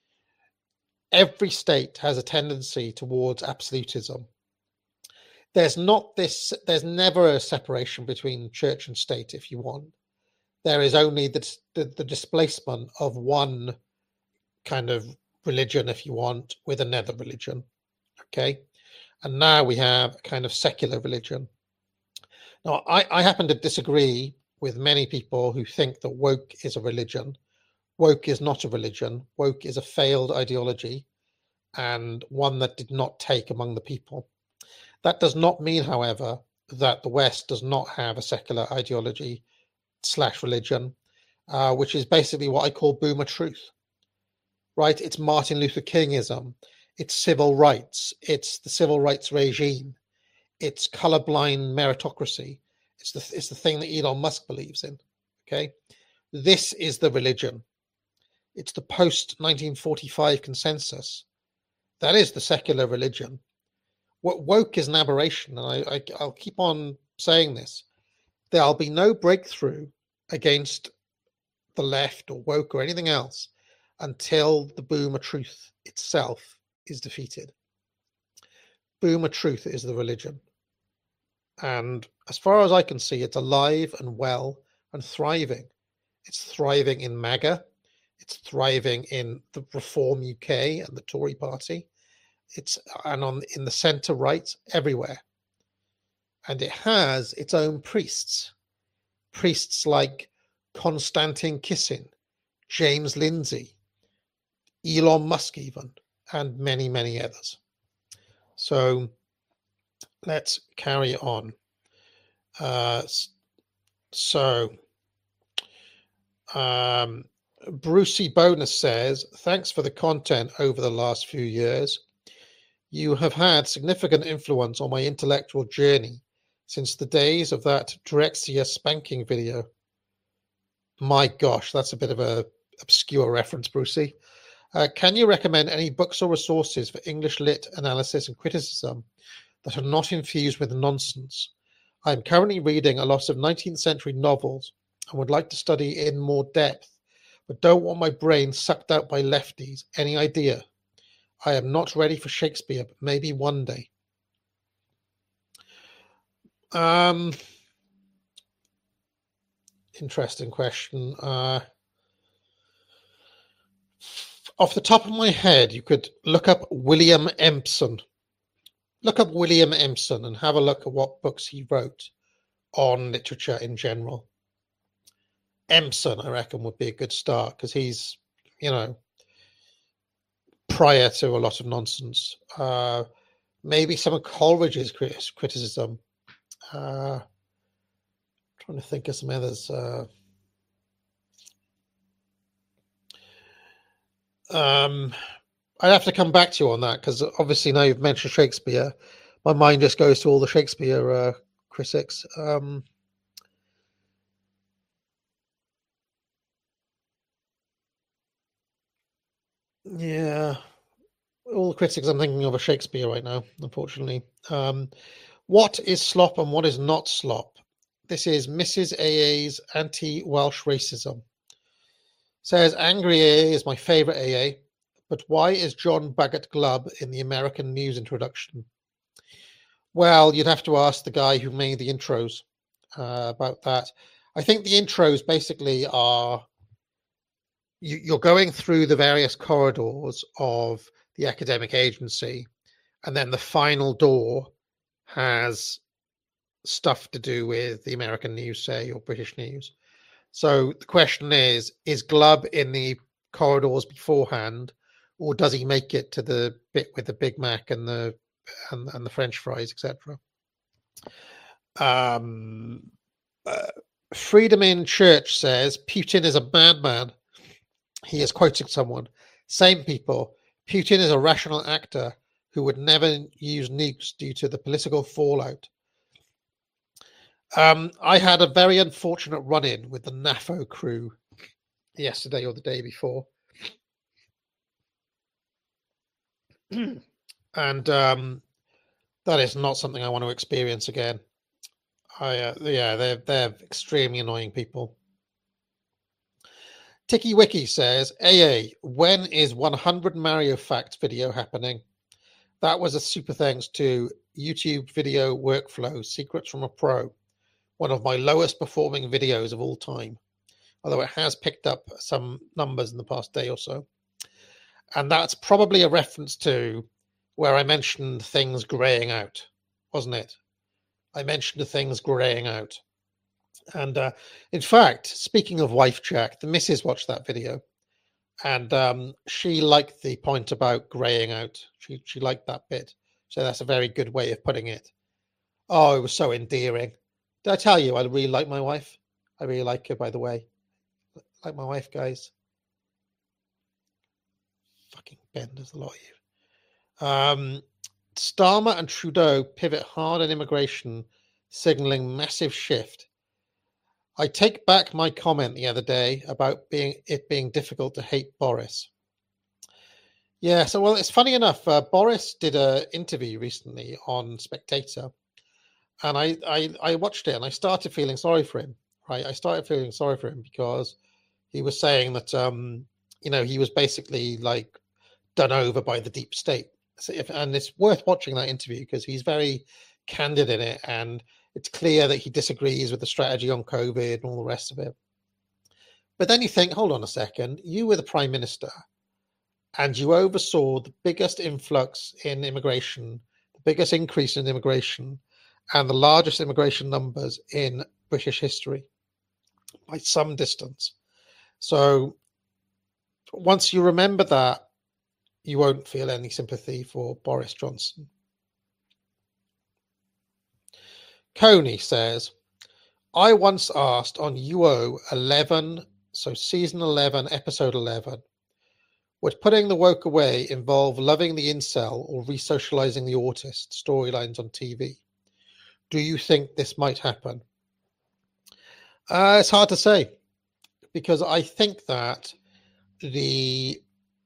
every state has a tendency towards absolutism. There's never a separation between church and state, if you want. There is only the displacement of one kind of religion, if you want, with another religion. Okay? And now we have a kind of secular religion. Now, I happen to disagree with many people who think that woke is a religion. Woke is not a religion. Woke is a failed ideology, and one that did not take among the people. That does not mean, however, that the West does not have a secular ideology / religion, which is basically what I call boomer truth. Right? It's Martin Luther Kingism. It's civil rights. It's the civil rights regime. It's colorblind meritocracy. It's the thing that Elon Musk believes in. Okay? This is the religion. It's the post-1945 consensus. That is the secular religion. What woke is an aberration, and I'll keep on saying this. There'll be no breakthrough against the left or woke or anything else until the boomer truth itself is defeated. Boomer truth is the religion. And as far as I can see, it's alive and well and thriving. It's thriving in MAGA. It's thriving in the Reform UK and the Tory party. It's in the centre right, everywhere. And it has its own priests like Konstantin Kisin, James Lindsay, Elon Musk even, and many, many others. So let's carry on. Brucey Bonus says, thanks for the content over the last few years. You have had significant influence on my intellectual journey since the days of that Drexciya spanking video. My gosh, that's a bit of a obscure reference, Brucey. Can you recommend any books or resources for English lit analysis and criticism that are not infused with nonsense? I am currently reading a lot of 19th century novels and would like to study in more depth, but don't want my brain sucked out by lefties. Any idea? I am not ready for Shakespeare, but maybe one day. Interesting question. Off the top of my head, you could look up William Empson. Look up William Empson and have a look at what books he wrote on literature in general. Empson, I reckon, would be a good start because he's, prior to a lot of nonsense. Maybe some of Coleridge's criticism. Trying to think of some others. I'd have to come back to you on that because obviously now you've mentioned Shakespeare, my mind just goes to all the Shakespeare critics. Yeah, all the critics I'm thinking of are Shakespeare right now, unfortunately. What is slop and what is not slop? This is Mrs. AA's anti-Welsh racism. Says, Angry AA is my favourite AA, but why is John Bagot Glubb in the American news introduction? Well, you'd have to ask the guy who made the intros about that. I think the intros basically are, you're going through the various corridors of the academic agency, and then the final door has stuff to do with the American news, say, or British news. So the question is Glubb in the corridors beforehand, or does he make it to the bit with the Big Mac and the French fries, etc.? Freedom in Church says Putin is a madman. He is quoting someone. Same people. Putin is a rational actor who would never use nukes due to the political fallout. I had a very unfortunate run-in with the NAFO crew yesterday or the day before. And that is not something I want to experience again. They're extremely annoying people. Tiki Wiki says, AA, when is 100 Mario Fact video happening? That was a super thanks to YouTube video workflow, Secrets from a Pro, one of my lowest performing videos of all time, although it has picked up some numbers in the past day or so. And that's probably a reference to where I mentioned things graying out, wasn't it? I mentioned the things graying out. And in fact, speaking of wife Jack, the missus watched that video, and she liked the point about graying out. She liked that bit. So that's a very good way of putting it. Oh, it was so endearing. Did I tell you I really like my wife? I really like her, by the way. Like my wife, guys. Fucking Ben, there's a lot of you. Starmer and Trudeau pivot hard on immigration, signaling massive shift. I take back my comment the other day about it being difficult to hate Boris. Yeah, so well, it's funny enough. Boris did an interview recently on Spectator, and I watched it and I started feeling sorry for him. Right, I started feeling sorry for him because he was saying that he was basically like done over by the deep state. And it's worth watching that interview because he's very candid in it, and it's clear that he disagrees with the strategy on COVID and all the rest of it. But then you think, hold on a second, you were the Prime Minister and you oversaw the biggest influx in immigration, the biggest increase in immigration, and the largest immigration numbers in British history by some distance. So once you remember that, you won't feel any sympathy for Boris Johnson. Coney says, I once asked on UO 11, so season 11, episode 11, would putting the woke away involve loving the incel or resocializing the autist storylines on TV? Do you think this might happen? It's hard to say, because I think that the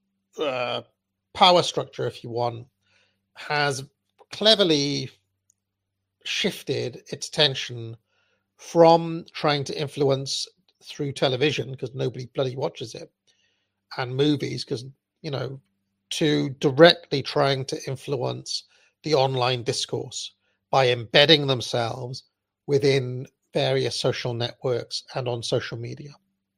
power structure, if you want, has cleverly shifted its attention from trying to influence through television, because nobody bloody watches it, and movies, because, you know, to directly trying to influence the online discourse by embedding themselves within various social networks and on social media.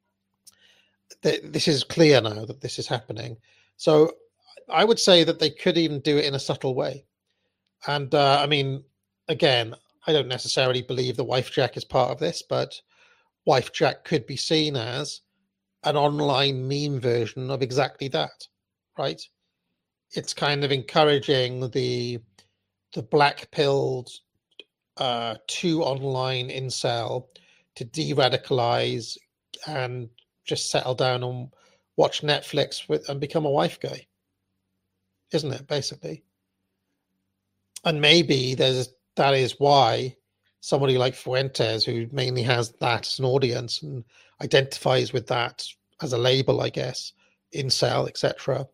This is clear now that this is happening. So I would say that they could even do it in a subtle way. And I mean, again, I don't necessarily believe the Wife Jack is part of this, but Wife Jack could be seen as an online meme version of exactly that, right? It's kind of encouraging the black-pilled too online incel to de-radicalize and just settle down and watch Netflix and become a wife guy, isn't it, basically? And maybe that is why somebody like Fuentes, who mainly has that as an audience and identifies with that as a label, I guess, incel, etc.,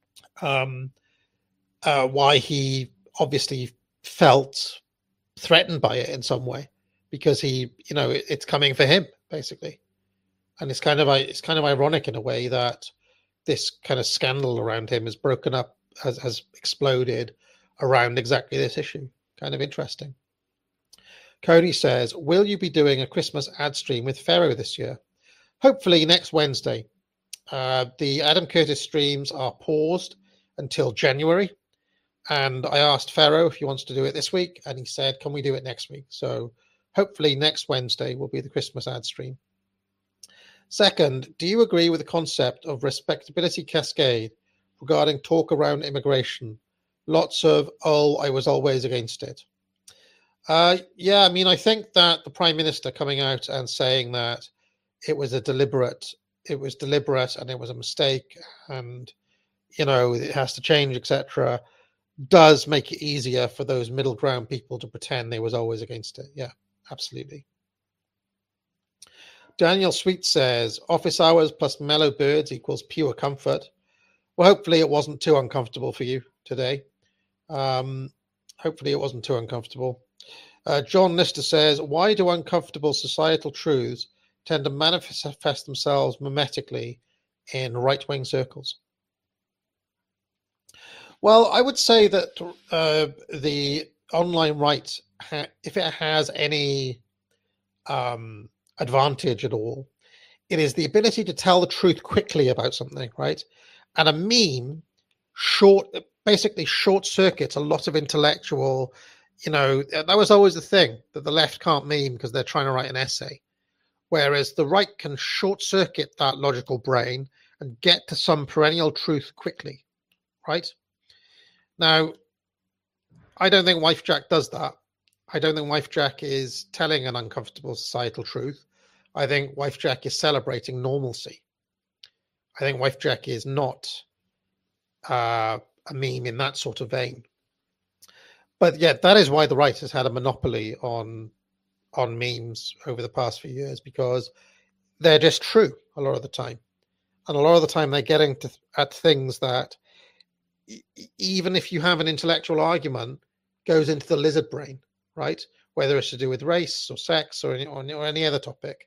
why he obviously felt threatened by it in some way, because he, you know, it's coming for him basically. And it's kind of ironic in a way that this kind of scandal around him has broken up, has exploded around exactly this issue. Kind of interesting. Cody says, will you be doing a Christmas ad stream with Pharaoh this year? Hopefully next Wednesday. The Adam Curtis streams are paused until January. And I asked Pharaoh if he wants to do it this week, and he said, can we do it next week? So hopefully next Wednesday will be the Christmas ad stream. Second, do you agree with the concept of respectability cascade regarding talk around immigration? Lots of, oh, I was always against it. Yeah, I mean, I think that the Prime Minister coming out and saying that it was deliberate and it was a mistake and, you know, it has to change, etc., does make it easier for those middle ground people to pretend they was always against it. Yeah, absolutely. Daniel Sweet says, office hours plus mellow birds equals pure comfort. Well, hopefully it wasn't too uncomfortable for you today. Hopefully it wasn't too uncomfortable. John Lister says, why do uncomfortable societal truths tend to manifest themselves mimetically in right-wing circles? Well, I would say that the online right, if it has any advantage at all, it is the ability to tell the truth quickly about something, right? And a meme basically short circuits a lot of intellectual, you know, that was always the thing, that the left can't meme because they're trying to write an essay, whereas the right can short circuit that logical brain and get to some perennial truth quickly, right? Now, I don't think Wife Jack does that. I don't think Wife Jack is telling an uncomfortable societal truth. I think Wife Jack is celebrating normalcy. I think Wife Jack is not a meme in that sort of vein. But yeah, that is why the right has had a monopoly on memes over the past few years, because they're just true a lot of the time. And a lot of the time they're getting at things that, even if you have an intellectual argument, goes into the lizard brain, right? Whether it's to do with race or sex or any other topic.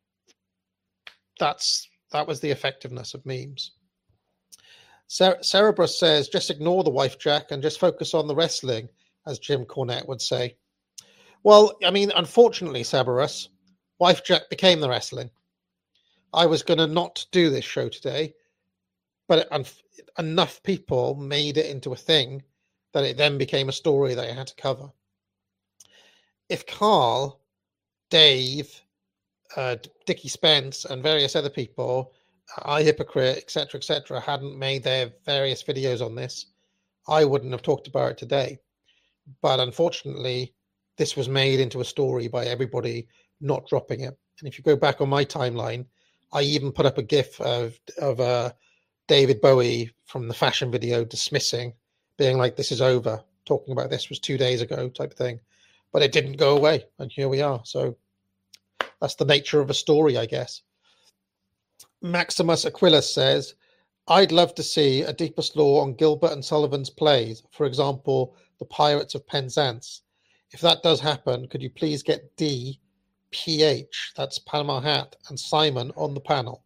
That was the effectiveness of memes. Cerebrus says, just ignore the Wife Jack and just focus on the wrestling, as Jim Cornette would say. Well, I mean, unfortunately, Cerebrus, Wife Jack became the wrestling. I was going to not do this show today, but enough people made it into a thing that it then became a story that I had to cover. If Carl, Dave, Dickie Spence, and various other people, iHypocrite, etc., hadn't made their various videos on this, I wouldn't have talked about it today. But unfortunately, this was made into a story by everybody not dropping it. And if you go back on my timeline, I even put up a GIF of David Bowie from the fashion video dismissing, being like, this is over. Talking about this was 2 days ago type of thing. But it didn't go away. And here we are. So that's the nature of a story, I guess. Maximus Aquilas says, I'd love to see a Deepest Lore on Gilbert and Sullivan's plays, for example, The Pirates of Penzance. If that does happen, could you please get D, PH, that's Panama Hat, and Simon on the panel?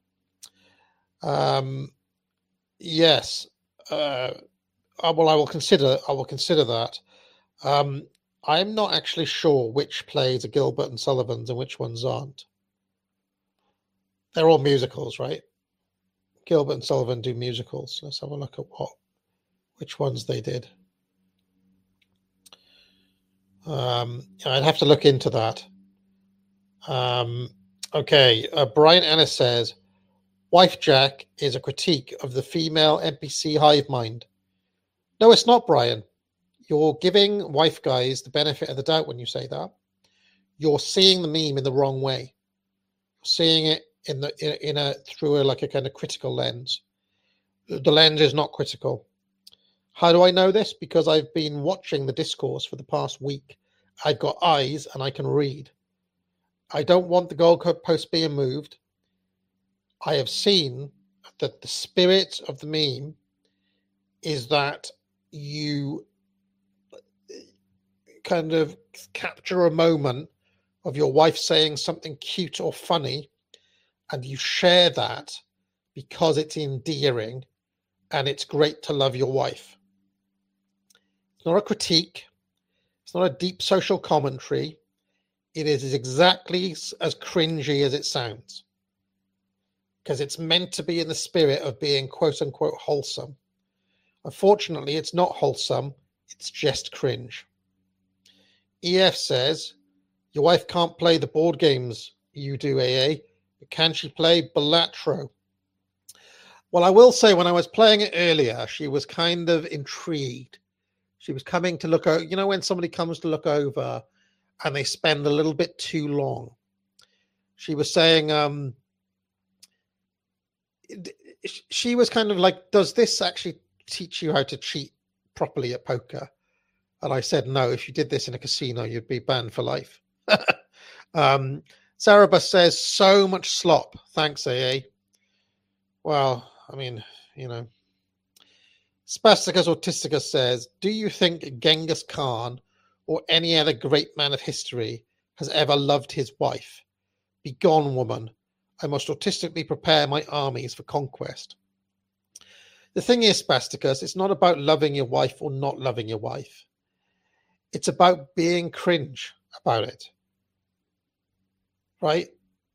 Yes. Well, I will consider that. I'm not actually sure which plays are Gilbert and Sullivan's and which ones aren't. They're all musicals, right? Gilbert and Sullivan do musicals. Let's have a look at which ones they did. I'd have to look into that. Okay, Brian Ennis says, Wife Jack is a critique of the female NPC hive mind. No, it's not, Brian. You're giving wife guys the benefit of the doubt when you say that. You're seeing the meme in the wrong way. You're seeing it through a kind of critical lens. The lens is not critical. How do I know this? Because I've been watching the discourse for the past week. I've got eyes and I can read. I don't want the goalpost being moved. I have seen that the spirit of the meme is that you kind of capture a moment of your wife saying something cute or funny, and you share that because it's endearing and it's great to love your wife. It's not a critique. It's not a deep social commentary. It is exactly as cringy as it sounds, because it's meant to be in the spirit of being quote unquote wholesome. Unfortunately, it's not wholesome. It's just cringe. EF says, your wife can't play the board games you do, AA, but can she play Balatro? Well, I will say when I was playing it earlier, she was kind of intrigued. She was coming to look over, when somebody comes to look over and they spend a little bit too long. She was saying, she was kind of like, does this actually teach you how to cheat properly at poker? And I said, no, if you did this in a casino, you'd be banned for life. Sarabas says, so much slop. Thanks, AA. Well, I mean, Spasticus Autisticus says, do you think Genghis Khan or any other great man of history has ever loved his wife? Begone, woman. I must autistically prepare my armies for conquest. The thing is, Spasticus, it's not about loving your wife or not loving your wife. It's about being cringe about it. Right?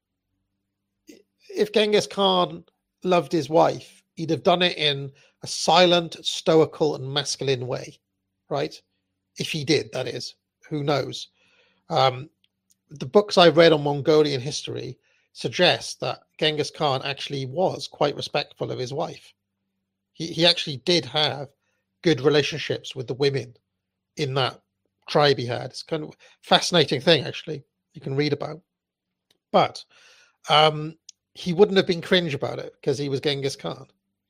If Genghis Khan loved his wife, he'd have done it in a silent, stoical, and masculine way. Right? If he did, that is. Who knows? The books I've read on Mongolian history suggest that Genghis Khan actually was quite respectful of his wife. He actually did have good relationships with the women in that tribe he had. It's kind of a fascinating thing, actually, you can read about. But he wouldn't have been cringe about it because he was Genghis Khan.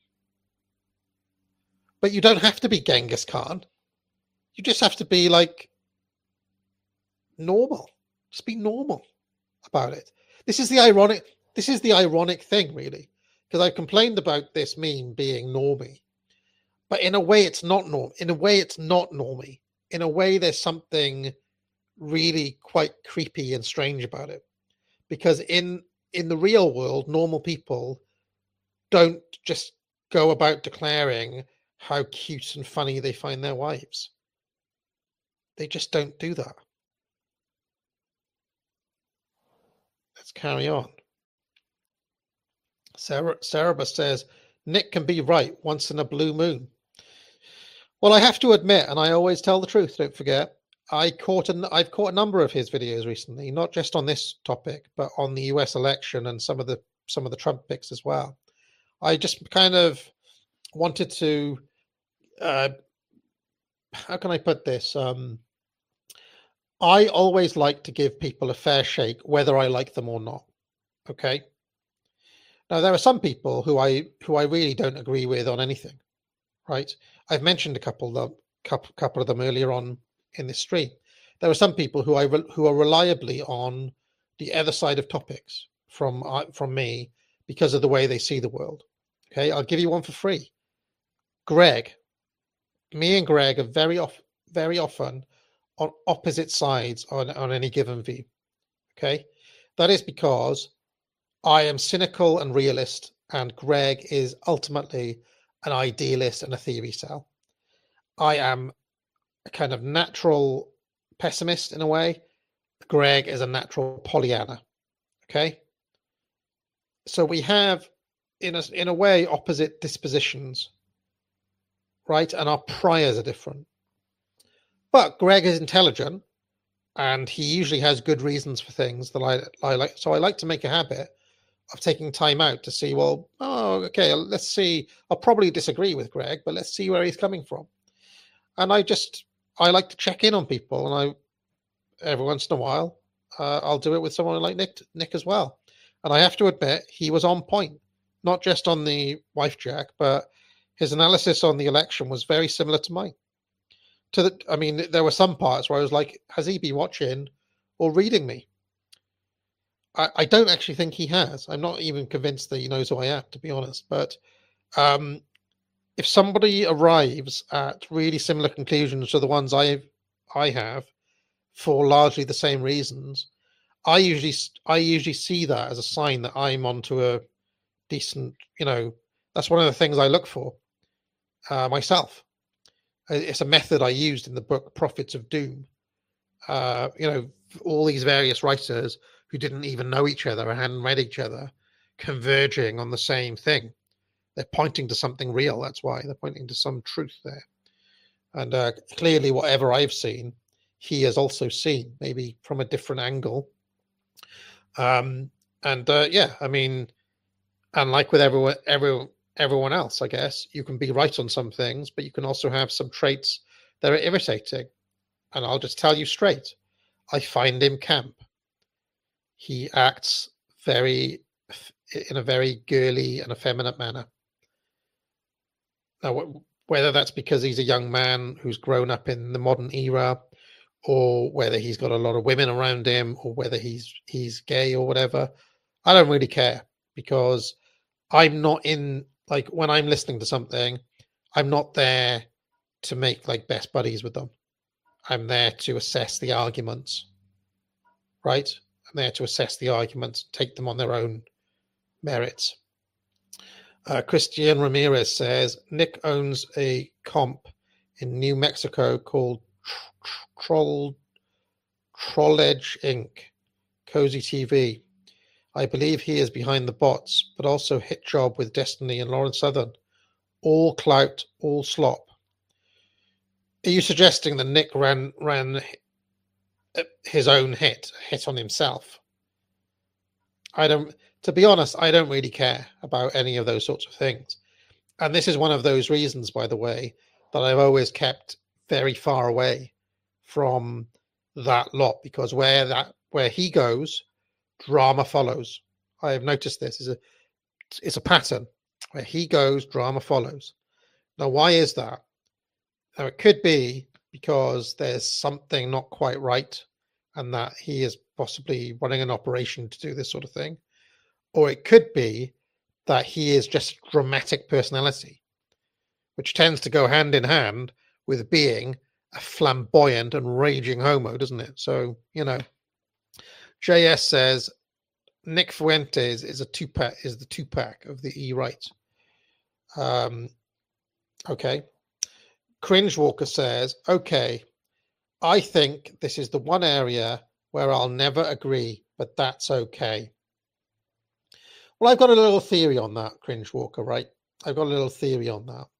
But you don't have to be Genghis Khan. You just have to be like normal. Just be normal about it. This is the ironic thing, really, because I complained about this meme being normie, but in a way it's not norm. In a way it's not normie. In a way there's something really quite creepy and strange about it, because in the real world, normal people don't just go about declaring how cute and funny they find their wives. They just don't do that. Let's carry on. Cerebus says, Nick can be right once in a blue moon. Well, I have to admit, and I always tell the truth, don't forget, I've caught a number of his videos recently, not just on this topic, but on the US election and some of the Trump picks as well. I just kind of wanted to, how can I put this? I always like to give people a fair shake, whether I like them or not. Okay. Now there are some people who I really don't agree with on anything, right? I've mentioned a couple of them earlier on in this stream. There are some people who are reliably on the other side of topics from me because of the way they see the world. Okay, I'll give you one for free. Greg, me and Greg are very often on opposite sides on any given view. Okay, that is because I am cynical and realist, and Greg is ultimately an idealist and a theory cell. I am a kind of natural pessimist in a way. Greg is a natural Pollyanna. Okay, so we have in a way opposite dispositions, right? And our priors are different. But Greg is intelligent, and he usually has good reasons for things that I like. So I like to make a habit of taking time out to see, well, oh, okay, let's see. I'll probably disagree with Greg, but let's see where he's coming from. And I like to check in on people, and every once in a while, I'll do it with someone like Nick as well. And I have to admit, he was on point, not just on the wife jack, but his analysis on the election was very similar to mine. I mean, there were some parts where I was like, has he been watching or reading me? I don't actually think he has. I'm not even convinced that he knows who I am, to be honest. But if somebody arrives at really similar conclusions to the ones I have for largely the same reasons, I usually see that as a sign that I'm onto a decent, that's one of the things I look for myself. It's a method I used in the book Prophets of Doom. All these various writers who didn't even know each other and hadn't read each other converging on the same thing. They're pointing to something real. That's why they're pointing to some truth there. And clearly, whatever I've seen, he has also seen, maybe from a different angle. Yeah, I mean, and like with everyone else, I guess, you can be right on some things, but you can also have some traits that are irritating. And I'll just tell you straight, I find him camp. He acts in a very girly and effeminate manner. Now, whether that's because he's a young man who's grown up in the modern era, or whether he's got a lot of women around him, or whether he's gay or whatever, I don't really care, because I'm not in, like, when I'm listening to something, I'm not there to make like best buddies with them. I'm there to assess the arguments, right? I'm there to assess the arguments, take them on their own merits. Christian Ramirez says, Nick owns a comp in New Mexico called Trollege Inc., Cozy TV. I believe he is behind the bots, but also Hit Job with Destiny and Lauren Southern. All clout, all slop. Are you suggesting that Nick ran his own hit on himself? To be honest, I don't really care about any of those sorts of things. And this is one of those reasons, by the way, that I've always kept very far away from that lot, because where he goes, drama follows. I have noticed this. It's a pattern. Where he goes, drama follows. Now, why is that? Now, it could be because there's something not quite right, and that he is possibly running an operation to do this sort of thing. Or it could be that he is just a dramatic personality, which tends to go hand in hand with being a flamboyant and raging homo, doesn't it? So, JS says Nick Fuentes is the Tupac of the E-right. Okay. Cringe Walker says, okay, I think this is the one area where I'll never agree, but that's okay. Well, I've got a little theory on that, Cringe Walker, right? I've got a little theory on that.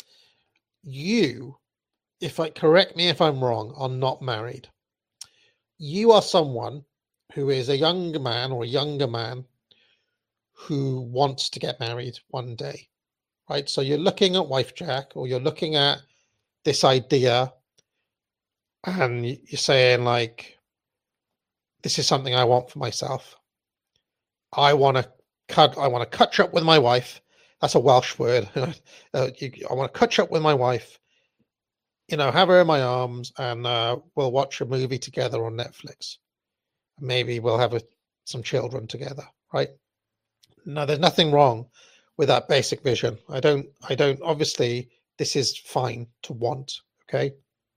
You, correct me if I'm wrong, are not married. You are someone who is a young man or a younger man who wants to get married one day, right? So you're looking at Wife Jack, or you're looking at this idea, and you're saying, like, this is something I want for myself. I want to catch up with my wife. That's a Welsh word. I want to catch up with my wife, have her in my arms, and we'll watch a movie together on Netflix. Maybe we'll have some children together, right? No, there's nothing wrong with that basic vision. I don't, obviously, this is fine to want, okay?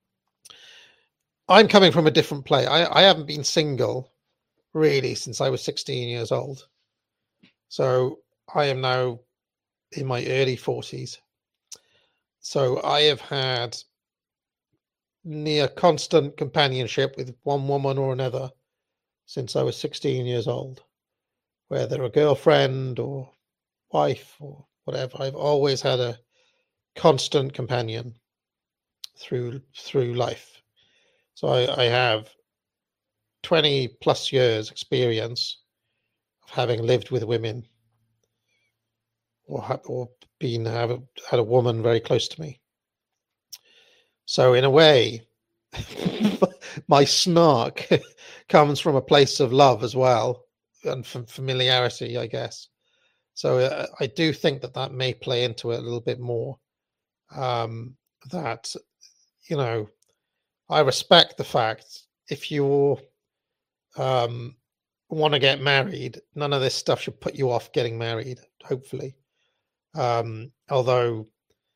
I'm coming from a different place. I haven't been single, really, since I was 16 years old. So I am now in my early 40s. So I have had near constant companionship with one woman or another since I was 16 years old, whether a girlfriend or wife or whatever. I've always had a constant companion through life. So I have 20 plus years experience of having lived with women or had a woman very close to me. So in a way, my snark comes from a place of love as well, and from familiarity, I guess. So I do think that may play into it a little bit more. That, I respect the fact if you want to get married, none of this stuff should put you off getting married, hopefully. Although,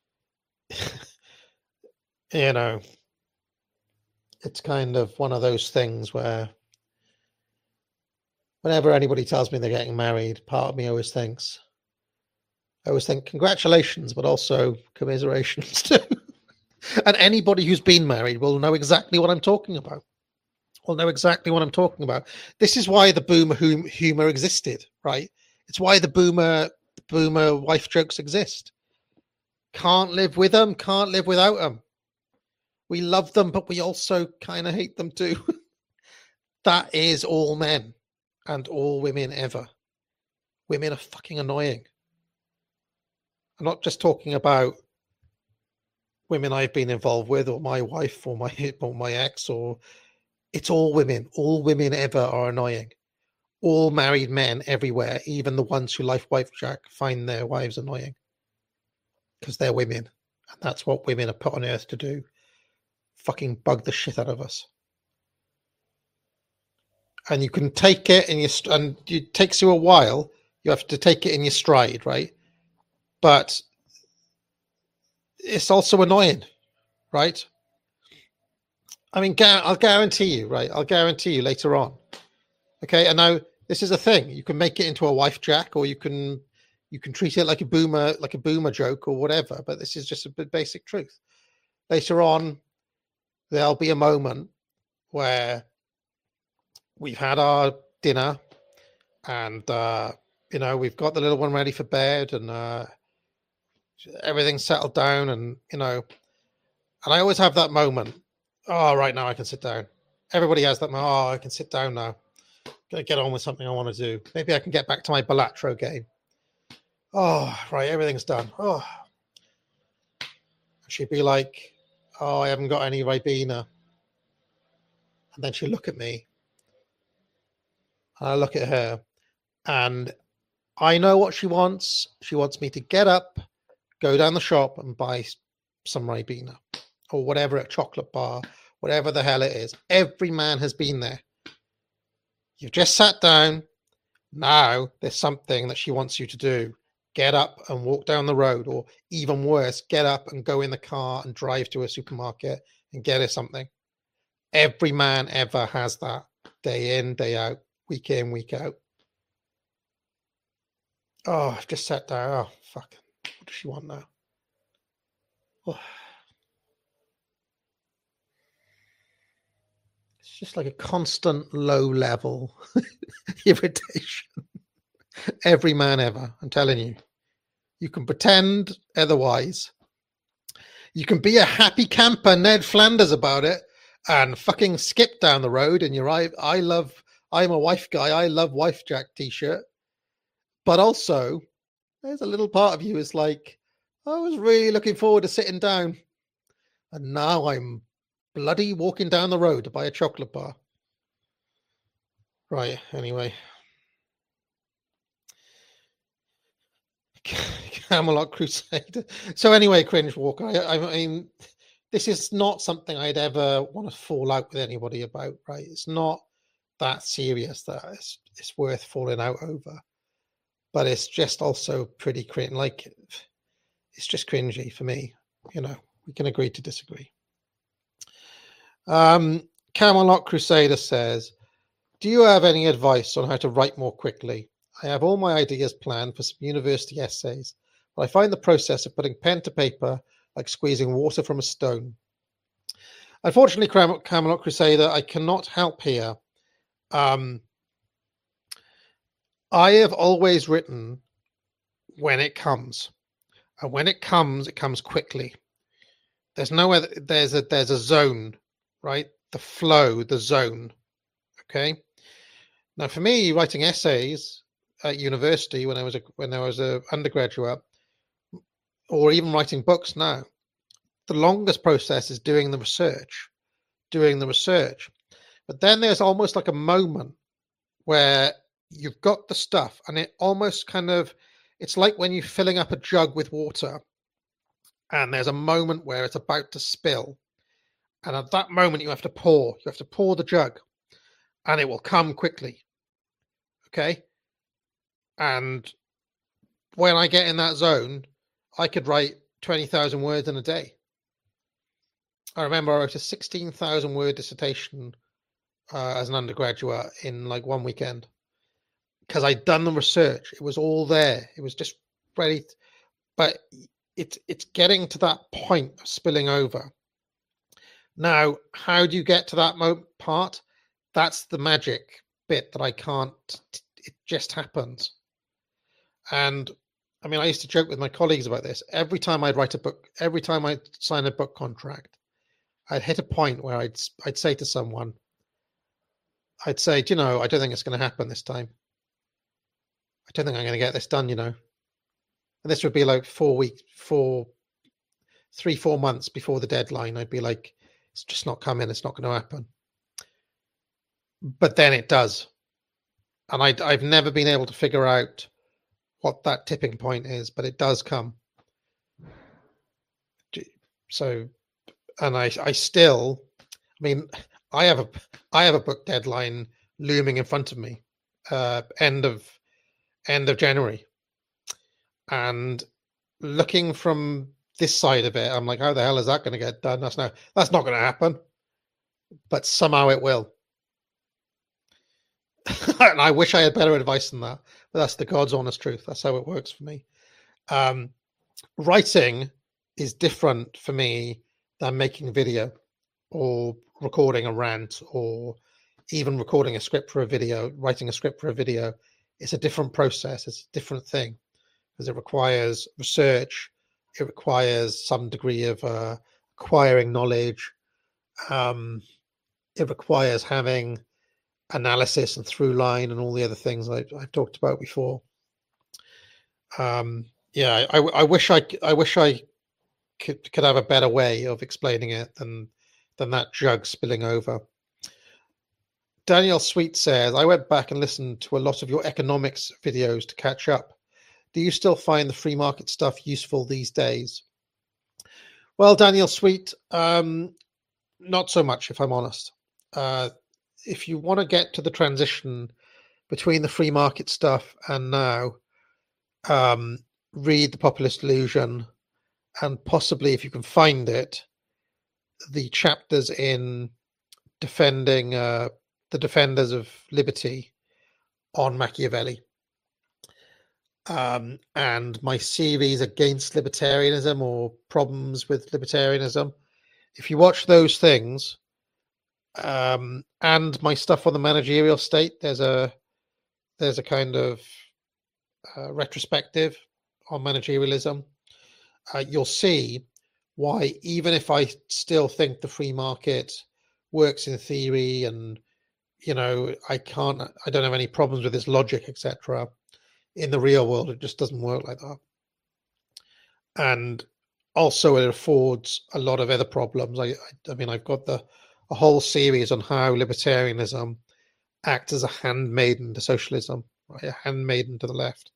it's kind of one of those things where whenever anybody tells me they're getting married, part of me always think congratulations, but also commiserations too. And anybody who's been married will know exactly what I'm talking about. This is why the boomer humor existed, right? It's why the boomer wife jokes exist. Can't live with them, can't live without them. We love them, but we also kind of hate them too. That is all men and all women ever. Women are fucking annoying. I'm not just talking about women I've been involved with, or my wife, or my ex, or it's all women. All women ever are annoying. All married men everywhere, even the ones who like Wife Jack, find their wives annoying because they're women, and that's what women are put on earth to do. Fucking bug the shit out of us. And you can take it and it takes you a while. You have to take it in your stride, right? But it's also annoying, right? I mean, I'll guarantee you, right? I'll guarantee you later on. Okay, and now this is a thing. You can make it into a Wife Jack, or you can treat it like a boomer joke or whatever. But this is just a basic truth. Later on, there'll be a moment where we've had our dinner, and we've got the little one ready for bed, and everything's settled down, and and I always have that moment. Oh, right now I can sit down. Everybody has that moment. Oh, I can sit down now. Gonna get on with something I want to do. Maybe I can get back to my Balatro game. Oh, right, everything's done. Oh, she'd be like, "Oh, I haven't got any Ribena," and then she'd look at me, and I look at her, and I know what she wants. She wants me to get up, go down the shop, and buy some Ribena or whatever, a chocolate bar, whatever the hell it is. Every man has been there. You've just sat down. Now there's something that she wants you to do. Get up and walk down the road, or even worse, get up and go in the car and drive to a supermarket and get her something. Every man ever has that, day in, day out, week in, week out. Oh, I've just sat down. Oh, fuck. What does she want now? Oh. It's just like a constant low level irritation. Every man ever. I'm telling you. You can pretend otherwise. You can be a happy camper Ned Flanders about it and fucking skip down the road in your I'm a wife guy, I love wife jack t-shirt. But also, there's a little part of you is like, I was really looking forward to sitting down. And now I'm bloody walking down the road to buy a chocolate bar. Right, anyway. Camelot Crusade. So anyway, Cringe Walker, I mean, this is not something I'd ever want to fall out with anybody about, right? It's not that serious that it's worth falling out over. But it's just also pretty cringe. Like, it's just cringy for me. You know, we can agree to disagree. Camelot Crusader says, do you have any advice on how to write more quickly? I have all my ideas planned for some university essays, but I find the process of putting pen to paper like squeezing water from a stone. Unfortunately, Camelot Crusader, I cannot help here. I have always written when it comes, and when it comes quickly. There's no other. There's a zone, right? The flow, the zone. Okay. Now, for me, writing essays at university when I was a undergraduate, or even writing books now, the longest process is doing the research. But then there's almost like a moment where you've got the stuff, and it almost it's like when you're filling up a jug with water, and there's a moment where it's about to spill, and at that moment you have to pour the jug, and it will come quickly. Okay. And when I get in that zone, I could write 20,000 words in a day. I remember I wrote a 16,000 word dissertation as an undergraduate in like one weekend, because I'd done the research. It was all there. It was just ready. But it's getting to that point of spilling over. Now, how do you get to that part? That's the magic bit that I can't. It just happens. And I mean, I used to joke with my colleagues about this. Every time I'd write a book, every time I'd sign a book contract, I'd hit a point where I'd say to someone, I'd say, do you know, I don't think it's going to happen this time. I don't think I'm going to get this done, you know. And this would be like 4 months before the deadline. I'd be like, it's just not coming. It's not going to happen. But then it does. And I've never been able to figure out what that tipping point is, but it does come. So, and I still, I mean, I have a book deadline looming in front of me, end of January, and looking from this side of it, I'm like, how the hell is that going to get done? That's not going to happen, but somehow it will. And I wish I had better advice than that, but that's the God's honest truth. That's how it works for me. Writing is different for me than making video or recording a rant or even recording a script for a video, writing a script for a video. It's a different process. It's a different thing because it requires research. It requires some degree of acquiring knowledge. It requires having analysis and through line and all the other things I've talked about before. Yeah, I wish I could have a better way of explaining it than that jug spilling over. Daniel Sweet says, I went back and listened to a lot of your economics videos to catch up. Do you still find the free market stuff useful these days? Well, Daniel Sweet, not so much, if I'm honest. If you want to get to the transition between the free market stuff and now, read The Populist Illusion, and possibly, if you can find it, the chapters in defending the defenders of liberty on Machiavelli, and my series against libertarianism or problems with libertarianism. If you watch those things, and my stuff on the managerial state, there's a kind of retrospective on managerialism, you'll see why, even if I still think the free market works in theory, and I don't have any problems with its logic, etc. In the real world, it just doesn't work like that. And also, it affords a lot of other problems. I mean, I've got a whole series on how libertarianism acts as a handmaiden to socialism, right? A handmaiden to the left.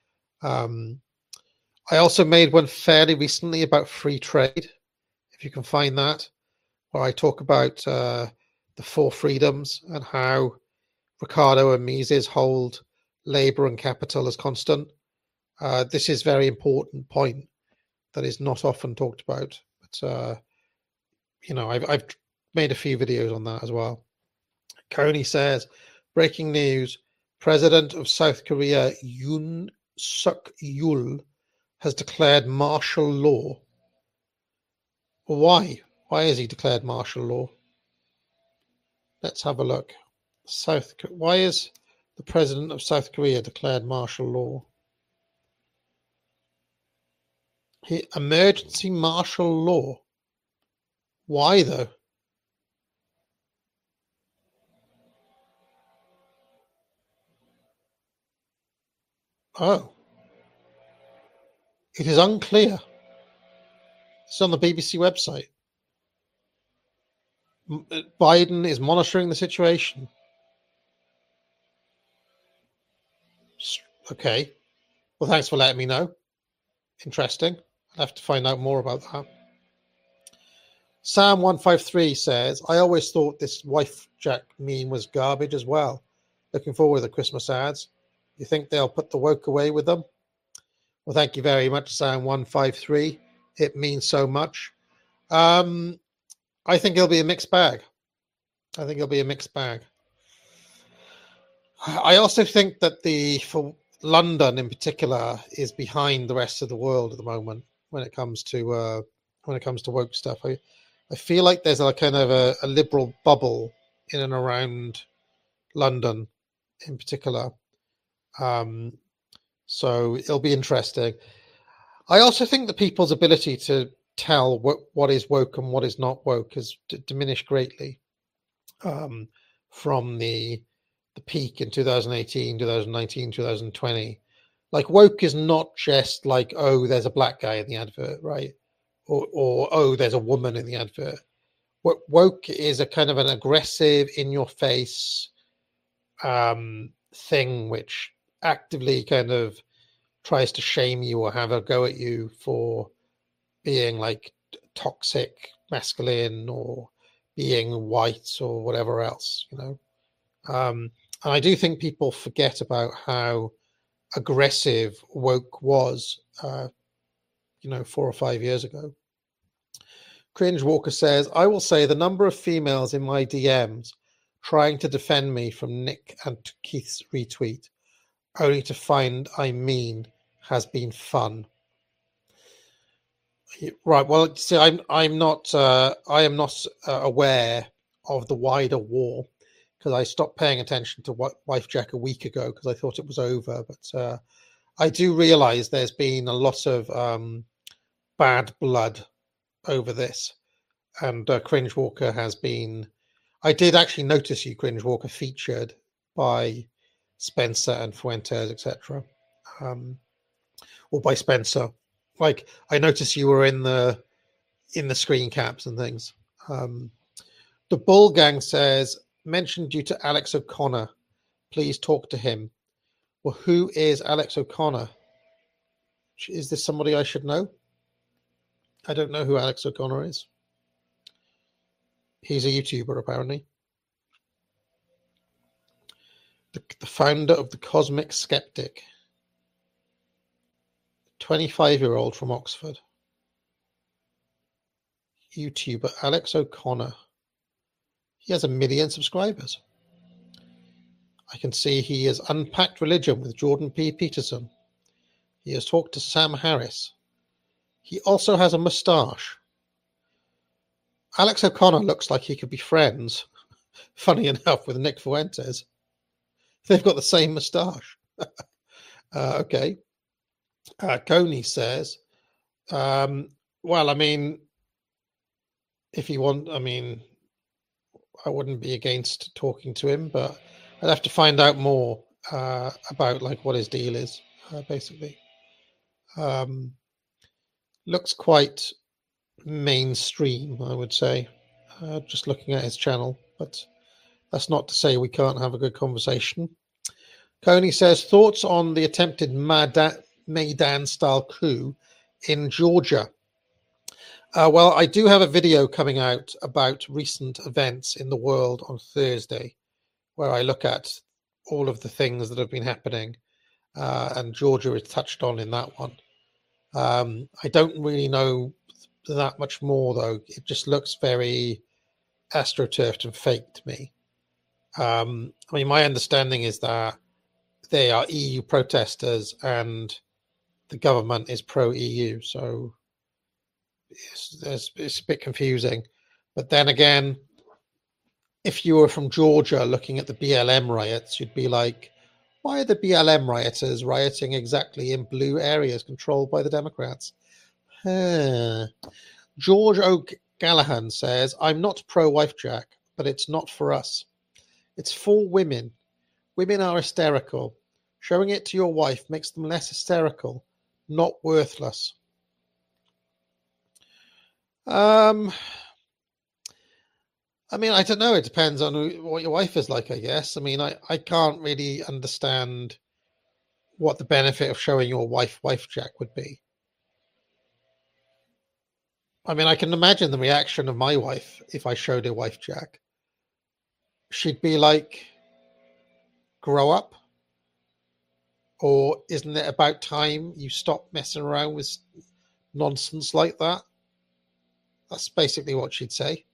I also made one fairly recently about free trade, if you can find that, where I talk about the four freedoms and how Ricardo and Mises hold labor and capital as constant. This is a very important point that is not often talked about. But, I've made a few videos on that as well. Coney says, breaking news, President of South Korea, Yoon Suk Yeol, has declared martial law. Why? Why has he declared martial law? Let's have a look. Why is the president of South Korea declared martial law? Emergency martial law. Why though? Oh. It is unclear. It's on the BBC website. Biden is monitoring the situation. Okay. Well, thanks for letting me know. Interesting. I'll have to find out more about that. Sam153 says, I always thought this wife jack meme was garbage as well. Looking forward to the Christmas ads. You think they'll put the woke away with them? Well, thank you very much, Sam153. It means so much. I think it'll be a mixed bag. I also think that for London in particular is behind the rest of the world at the moment when it comes to woke stuff. I feel like there's a kind of a liberal bubble in and around London in particular. So it'll be interesting. I also think that people's ability to tell what is woke and what is not woke has diminished greatly from the peak in 2018, 2019, 2020. Like, woke is not just like, oh, there's a black guy in the advert, right? Or oh, there's a woman in the advert. Woke is a kind of an aggressive, in-your-face thing which actively kind of tries to shame you or have a go at you for being like toxic, masculine, or being white or whatever else, and I do think people forget about how aggressive woke was 4 or 5 years ago. Cringe Walker says, I will say the number of females in my DMs trying to defend me from Nick and Keith's retweet, only to find I mean, has been fun. Right. Well, see, I am not aware of the wider war because I stopped paying attention to Wife Jack a week ago because I thought it was over. But I do realize there's been a lot of bad blood over this, and Cringe Walker has been. I did actually notice you, Cringe Walker, featured by Spencer and Fuentes, etc., or by Spencer. Like, I noticed you were in the screen caps and things. The Bull Gang says, mentioned you to Alex O'Connor. Please talk to him. Well, who is Alex O'Connor? Is this somebody I should know? I don't know who Alex O'Connor is. He's a YouTuber, apparently. The founder of the Cosmic Skeptic. 25-year-old from Oxford. YouTuber Alex O'Connor. He has 1 million subscribers. I can see he has unpacked religion with Jordan P. Peterson. He has talked to Sam Harris. He also has a moustache. Alex O'Connor looks like he could be friends, funny enough, with Nick Fuentes. They've got the same moustache. Okay. Coney says, well, I mean, if you want, I mean, I wouldn't be against talking to him, but I'd have to find out more about like what his deal is, basically. Looks quite mainstream, I would say, just looking at his channel, but that's not to say we can't have a good conversation. Coney says, thoughts on the attempted Maidan-style coup in Georgia? Well, I do have a video coming out about recent events in the world on Thursday, where I look at all of the things that have been happening, and Georgia is touched on in that one. I don't really know that much more, though. It just looks very astroturfed and fake to me. I mean, my understanding is that they are EU protesters and the government is pro-EU, so it's a bit confusing. But then again, if you were from Georgia looking at the BLM riots, you'd be like, why are the BLM rioters rioting exactly in blue areas controlled by the Democrats? George O'Gallaghan says, I'm not pro-wife jack, but it's not for us. It's for women. Women are hysterical. Showing it to your wife makes them less hysterical, not worthless. I mean, I don't know. It depends on what your wife is like, I guess. I mean, I can't really understand what the benefit of showing your wife jack would be. I mean, I can imagine the reaction of my wife if I showed her wife jack. She'd be like, grow up. Or isn't it about time you stop messing around with nonsense like that? That's basically what she'd say.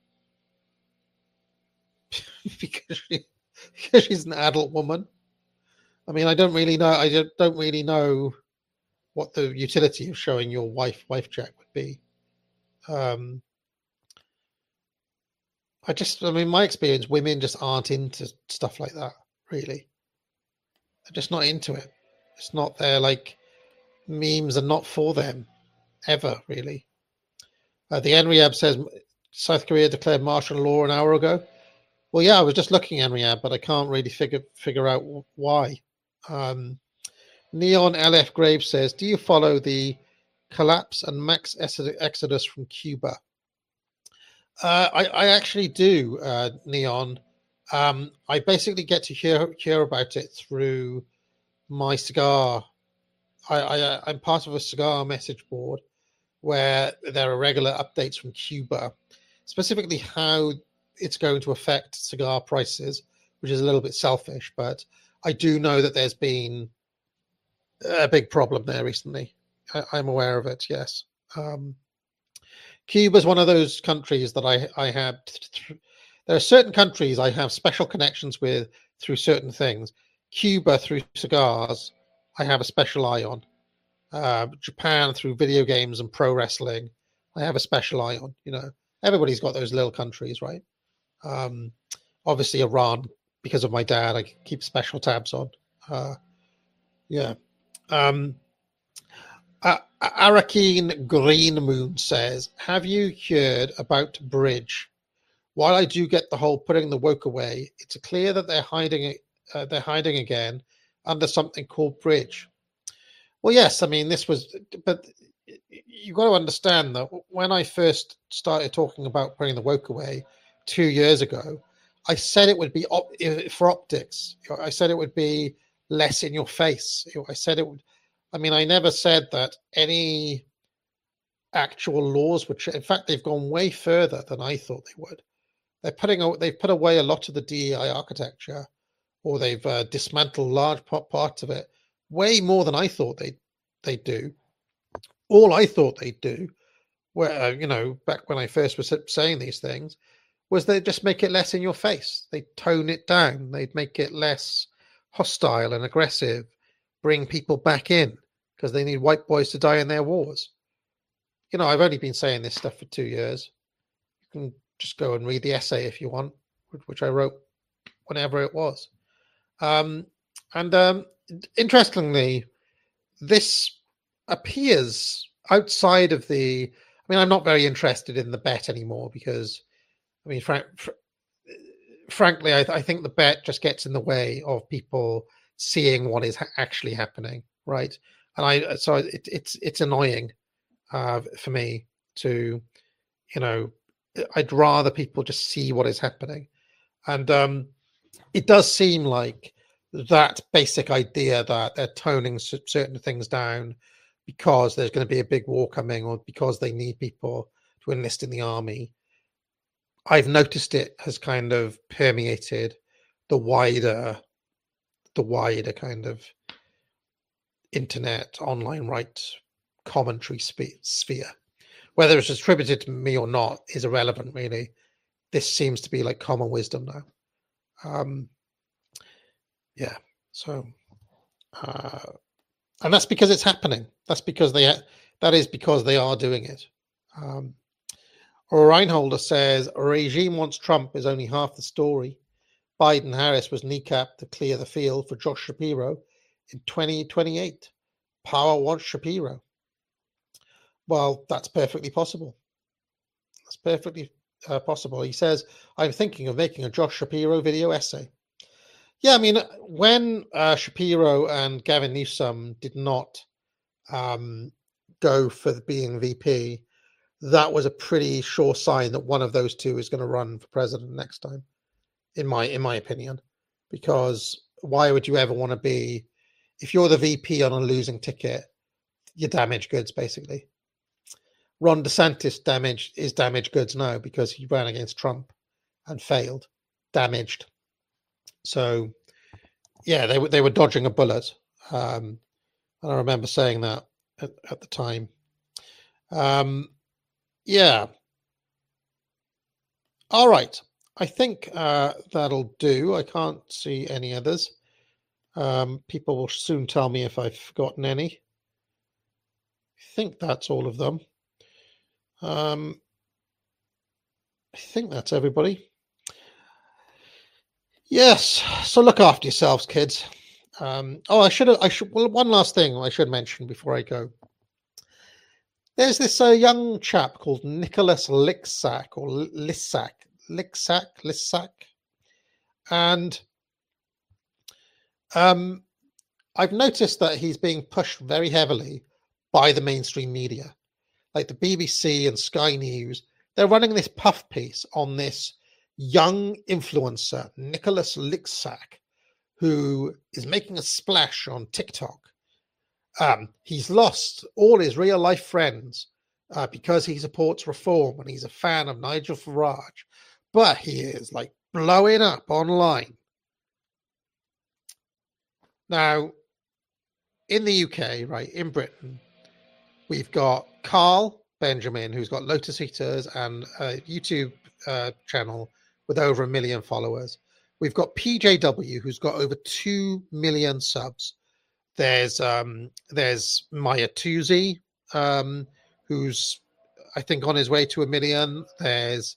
because she's an adult woman. I mean, I don't really know what the utility of showing your wife jack would be. I mean, my experience, women just aren't into stuff like that, really. They're just not into it. It's not their, like, memes are not for them, ever, really. The Enriab says, South Korea declared martial law an hour ago. Well, yeah, I was just looking, Enriab, but I can't really figure out why. Neon LF Graves says, do you follow the collapse and max exodus from Cuba? I actually do, Neon. I basically get to hear about it through my cigar. I'm part of a cigar message board where there are regular updates from Cuba, specifically how it's going to affect cigar prices, which is a little bit selfish, but I do know that there's been a big problem there recently. I'm aware of it, yes. Cuba is one of those countries that I have. There are certain countries I have special connections with through certain things. Cuba through cigars, I have a special eye on. Japan through video games and pro wrestling, I have a special eye on. You know, everybody's got those little countries, right? Obviously Iran, because of my dad, I keep special tabs on. Yeah. Arakeen Green Moon says, have you heard about Bridge? While I do get the whole putting the woke away, it's clear that they're hiding again under something called Bridge. Well, yes, I mean, but you've got to understand that when I first started talking about putting the woke away 2 years ago, I said it would be for optics. I said it would be less in your face. I said it would. I mean, I never said that any actual laws would. In fact, they've gone way further than I thought they would. They've put away a lot of the DEI architecture, or they've dismantled large parts of it, way more than I thought they'd do. All I thought they'd do, where back when I first was saying these things, was they'd just make it less in your face. They'd tone it down. They'd make it less hostile and aggressive, bring people back in because they need white boys to die in their wars. I've only been saying this stuff for 2 years. You can just go and read the essay if you want, which I wrote whenever it was. Interestingly, this appears outside of the. I mean, I'm not very interested in the bet anymore because, I mean, frankly, I think the bet just gets in the way of people seeing what is actually happening, right? And it's annoying for me to, I'd rather people just see what is happening, and it does seem like that basic idea that they're toning certain things down because there's going to be a big war coming or because they need people to enlist in the army. I've noticed it has kind of permeated the wider kind of internet, online rights commentary sphere. Whether it's attributed to me or not is irrelevant, really. This seems to be like common wisdom now. Yeah. So, and that's because it's happening. That's because that is because they are doing it. Reinholder says a regime wants Trump is only half the story. Biden-Harris was kneecapped to clear the field for Josh Shapiro in 2028. Power wants Shapiro. Well, that's perfectly possible. That's perfectly possible. He says, I'm thinking of making a Josh Shapiro video essay. Yeah, I mean, when Shapiro and Gavin Newsom did not go for being VP, that was a pretty sure sign that one of those two is going to run for president next time, in my opinion. Because why would you ever want to be, if you're the VP on a losing ticket, you're damaged goods, basically. Ron DeSantis is damaged goods now because he ran against Trump and failed, damaged. So, yeah, they were dodging a bullet, and I remember saying that at the time. Yeah. All right. I think that'll do. I can't see any others. People will soon tell me if I've forgotten any. I think that's all of them. I think that's everybody. Yes. So look after yourselves, kids. I should. Well, one last thing I should mention before I go. There's this young chap called Nicholas Licksack or Lissack, and I've noticed that he's being pushed very heavily by the mainstream media, like the BBC and Sky News. They're running this puff piece on this young influencer, Nicholas Licksack, who is making a splash on TikTok. He's lost all his real life friends because he supports reform and he's a fan of Nigel Farage, but he is like blowing up online. Now, in the UK, right, in Britain, we've got Carl Benjamin, who's got Lotus Eaters and a YouTube channel with over 1 million followers. We've got PJW, who's got over 2 million subs. There's Maya Tuzi, who's I think on his way to 1 million. There's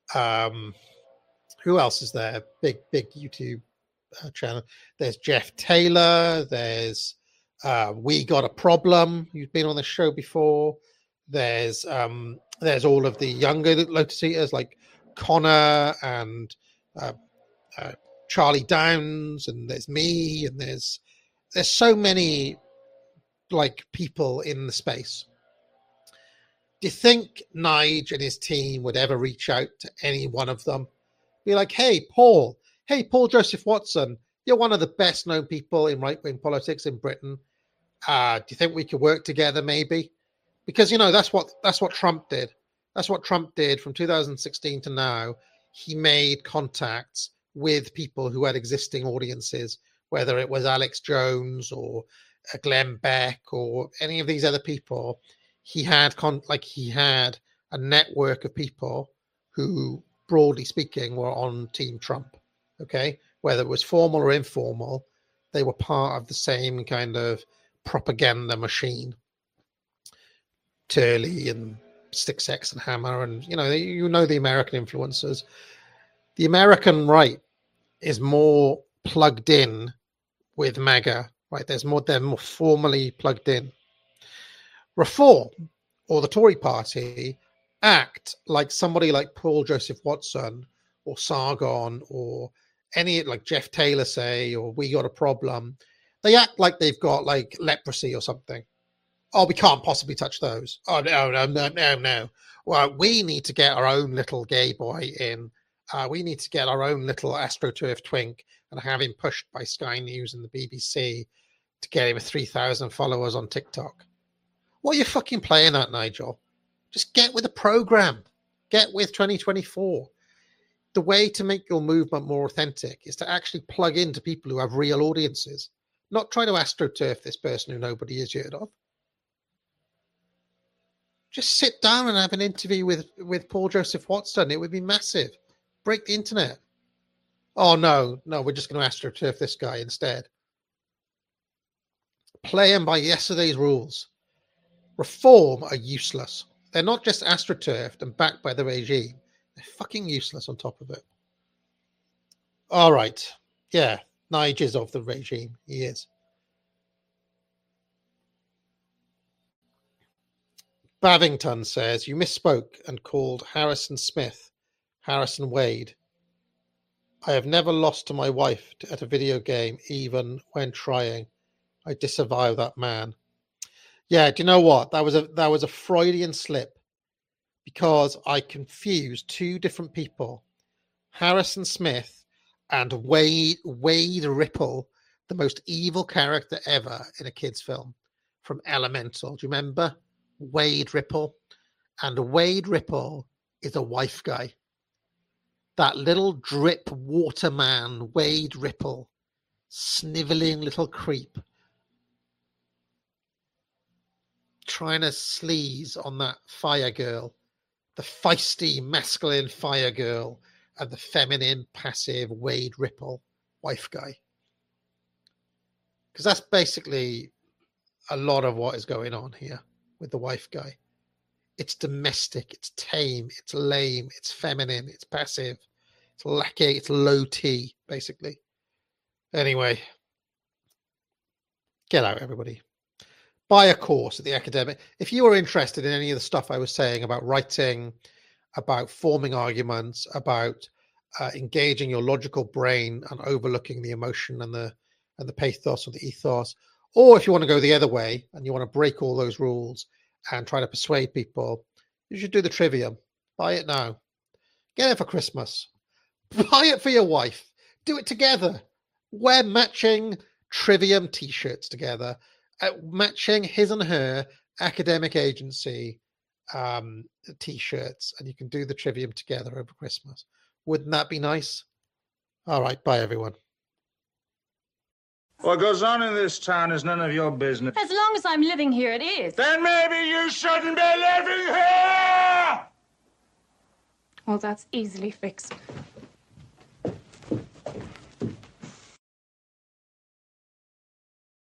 who else is there? Big YouTube channel. There's Jeff Taylor. There's We Got a Problem, who's been on the show before. There's all of the younger Lotus Eaters like Connor and Charlie Downs, and there's me, and there's so many like people in the space. Do you think Nige and his team would ever reach out to any one of them? Be like, hey, Paul Joseph Watson, you're one of the best known people in right-wing politics in Britain. Do you think we could work together maybe? Because, that's what Trump did. That's what Trump did from 2016 to now. He made contacts with people who had existing audiences, whether it was Alex Jones or Glenn Beck or any of these other people. He had a network of people who, broadly speaking, were on Team Trump. Okay, whether it was formal or informal, they were part of the same kind of propaganda machine. Turley and Six X and Hammer, and the American influencers. The American right is more plugged in with MAGA Right, they're more formally plugged in. Reform, or the Tory party, act like somebody like Paul Joseph Watson or Sargon or any like Jeff Taylor say, or We Got a Problem. They act like they've got like leprosy or something. Oh, we can't possibly touch those. Oh, no. Well, we need to get our own little gay boy in. We need to get our own little AstroTurf twink and have him pushed by Sky News and the BBC to get him 3,000 followers on TikTok. What are you fucking playing at, Nigel? Just get with the program. Get with 2024. The way to make your movement more authentic is to actually plug into people who have real audiences, not try to AstroTurf this person who nobody has heard of. Just sit down and have an interview with Paul Joseph Watson. It would be massive. Break the internet. Oh, no, we're just going to AstroTurf this guy instead. Play him by yesterday's rules. Reform are useless. They're not just AstroTurfed and backed by the regime. They're fucking useless on top of it. All right. Yeah, Nigel's of the regime. He is. Bavington says, you misspoke and called Harrison Smith Harrison Wade. I have never lost to my wife at a video game, even when trying. I disavow that man. Yeah, do you know what? That was a Freudian slip because I confused two different people, Harrison Smith and Wade Ripple, the most evil character ever in a kid's film from Elemental. Do you remember? Wade Ripple. And Wade Ripple is a wife guy. That little drip waterman, Wade Ripple, sniveling little creep, trying to sleaze on that fire girl, the feisty, masculine fire girl, and the feminine, passive Wade Ripple, wife guy. Because that's basically a lot of what is going on here with the wife guy. It's domestic, it's tame, it's lame, it's feminine, it's passive, it's lacking, it's low T, basically. Anyway, get out, everybody. Buy a course at the academic. If you are interested in any of the stuff I was saying about writing, about forming arguments, about engaging your logical brain and overlooking the emotion and the pathos or the ethos, or if you want to go the other way and you want to break all those rules and try to persuade people, you should do the Trivium. Buy it now. Get it for Christmas. Buy it for your wife. Do it together. Wear matching Trivium t-shirts together. Matching his and her academic agency t-shirts, and you can do the Trivium together over Christmas. Wouldn't that be nice? All right, bye everyone. What goes on in this town is none of your business. As long as I'm living here, it is. Then maybe you shouldn't be living here! Well, that's easily fixed.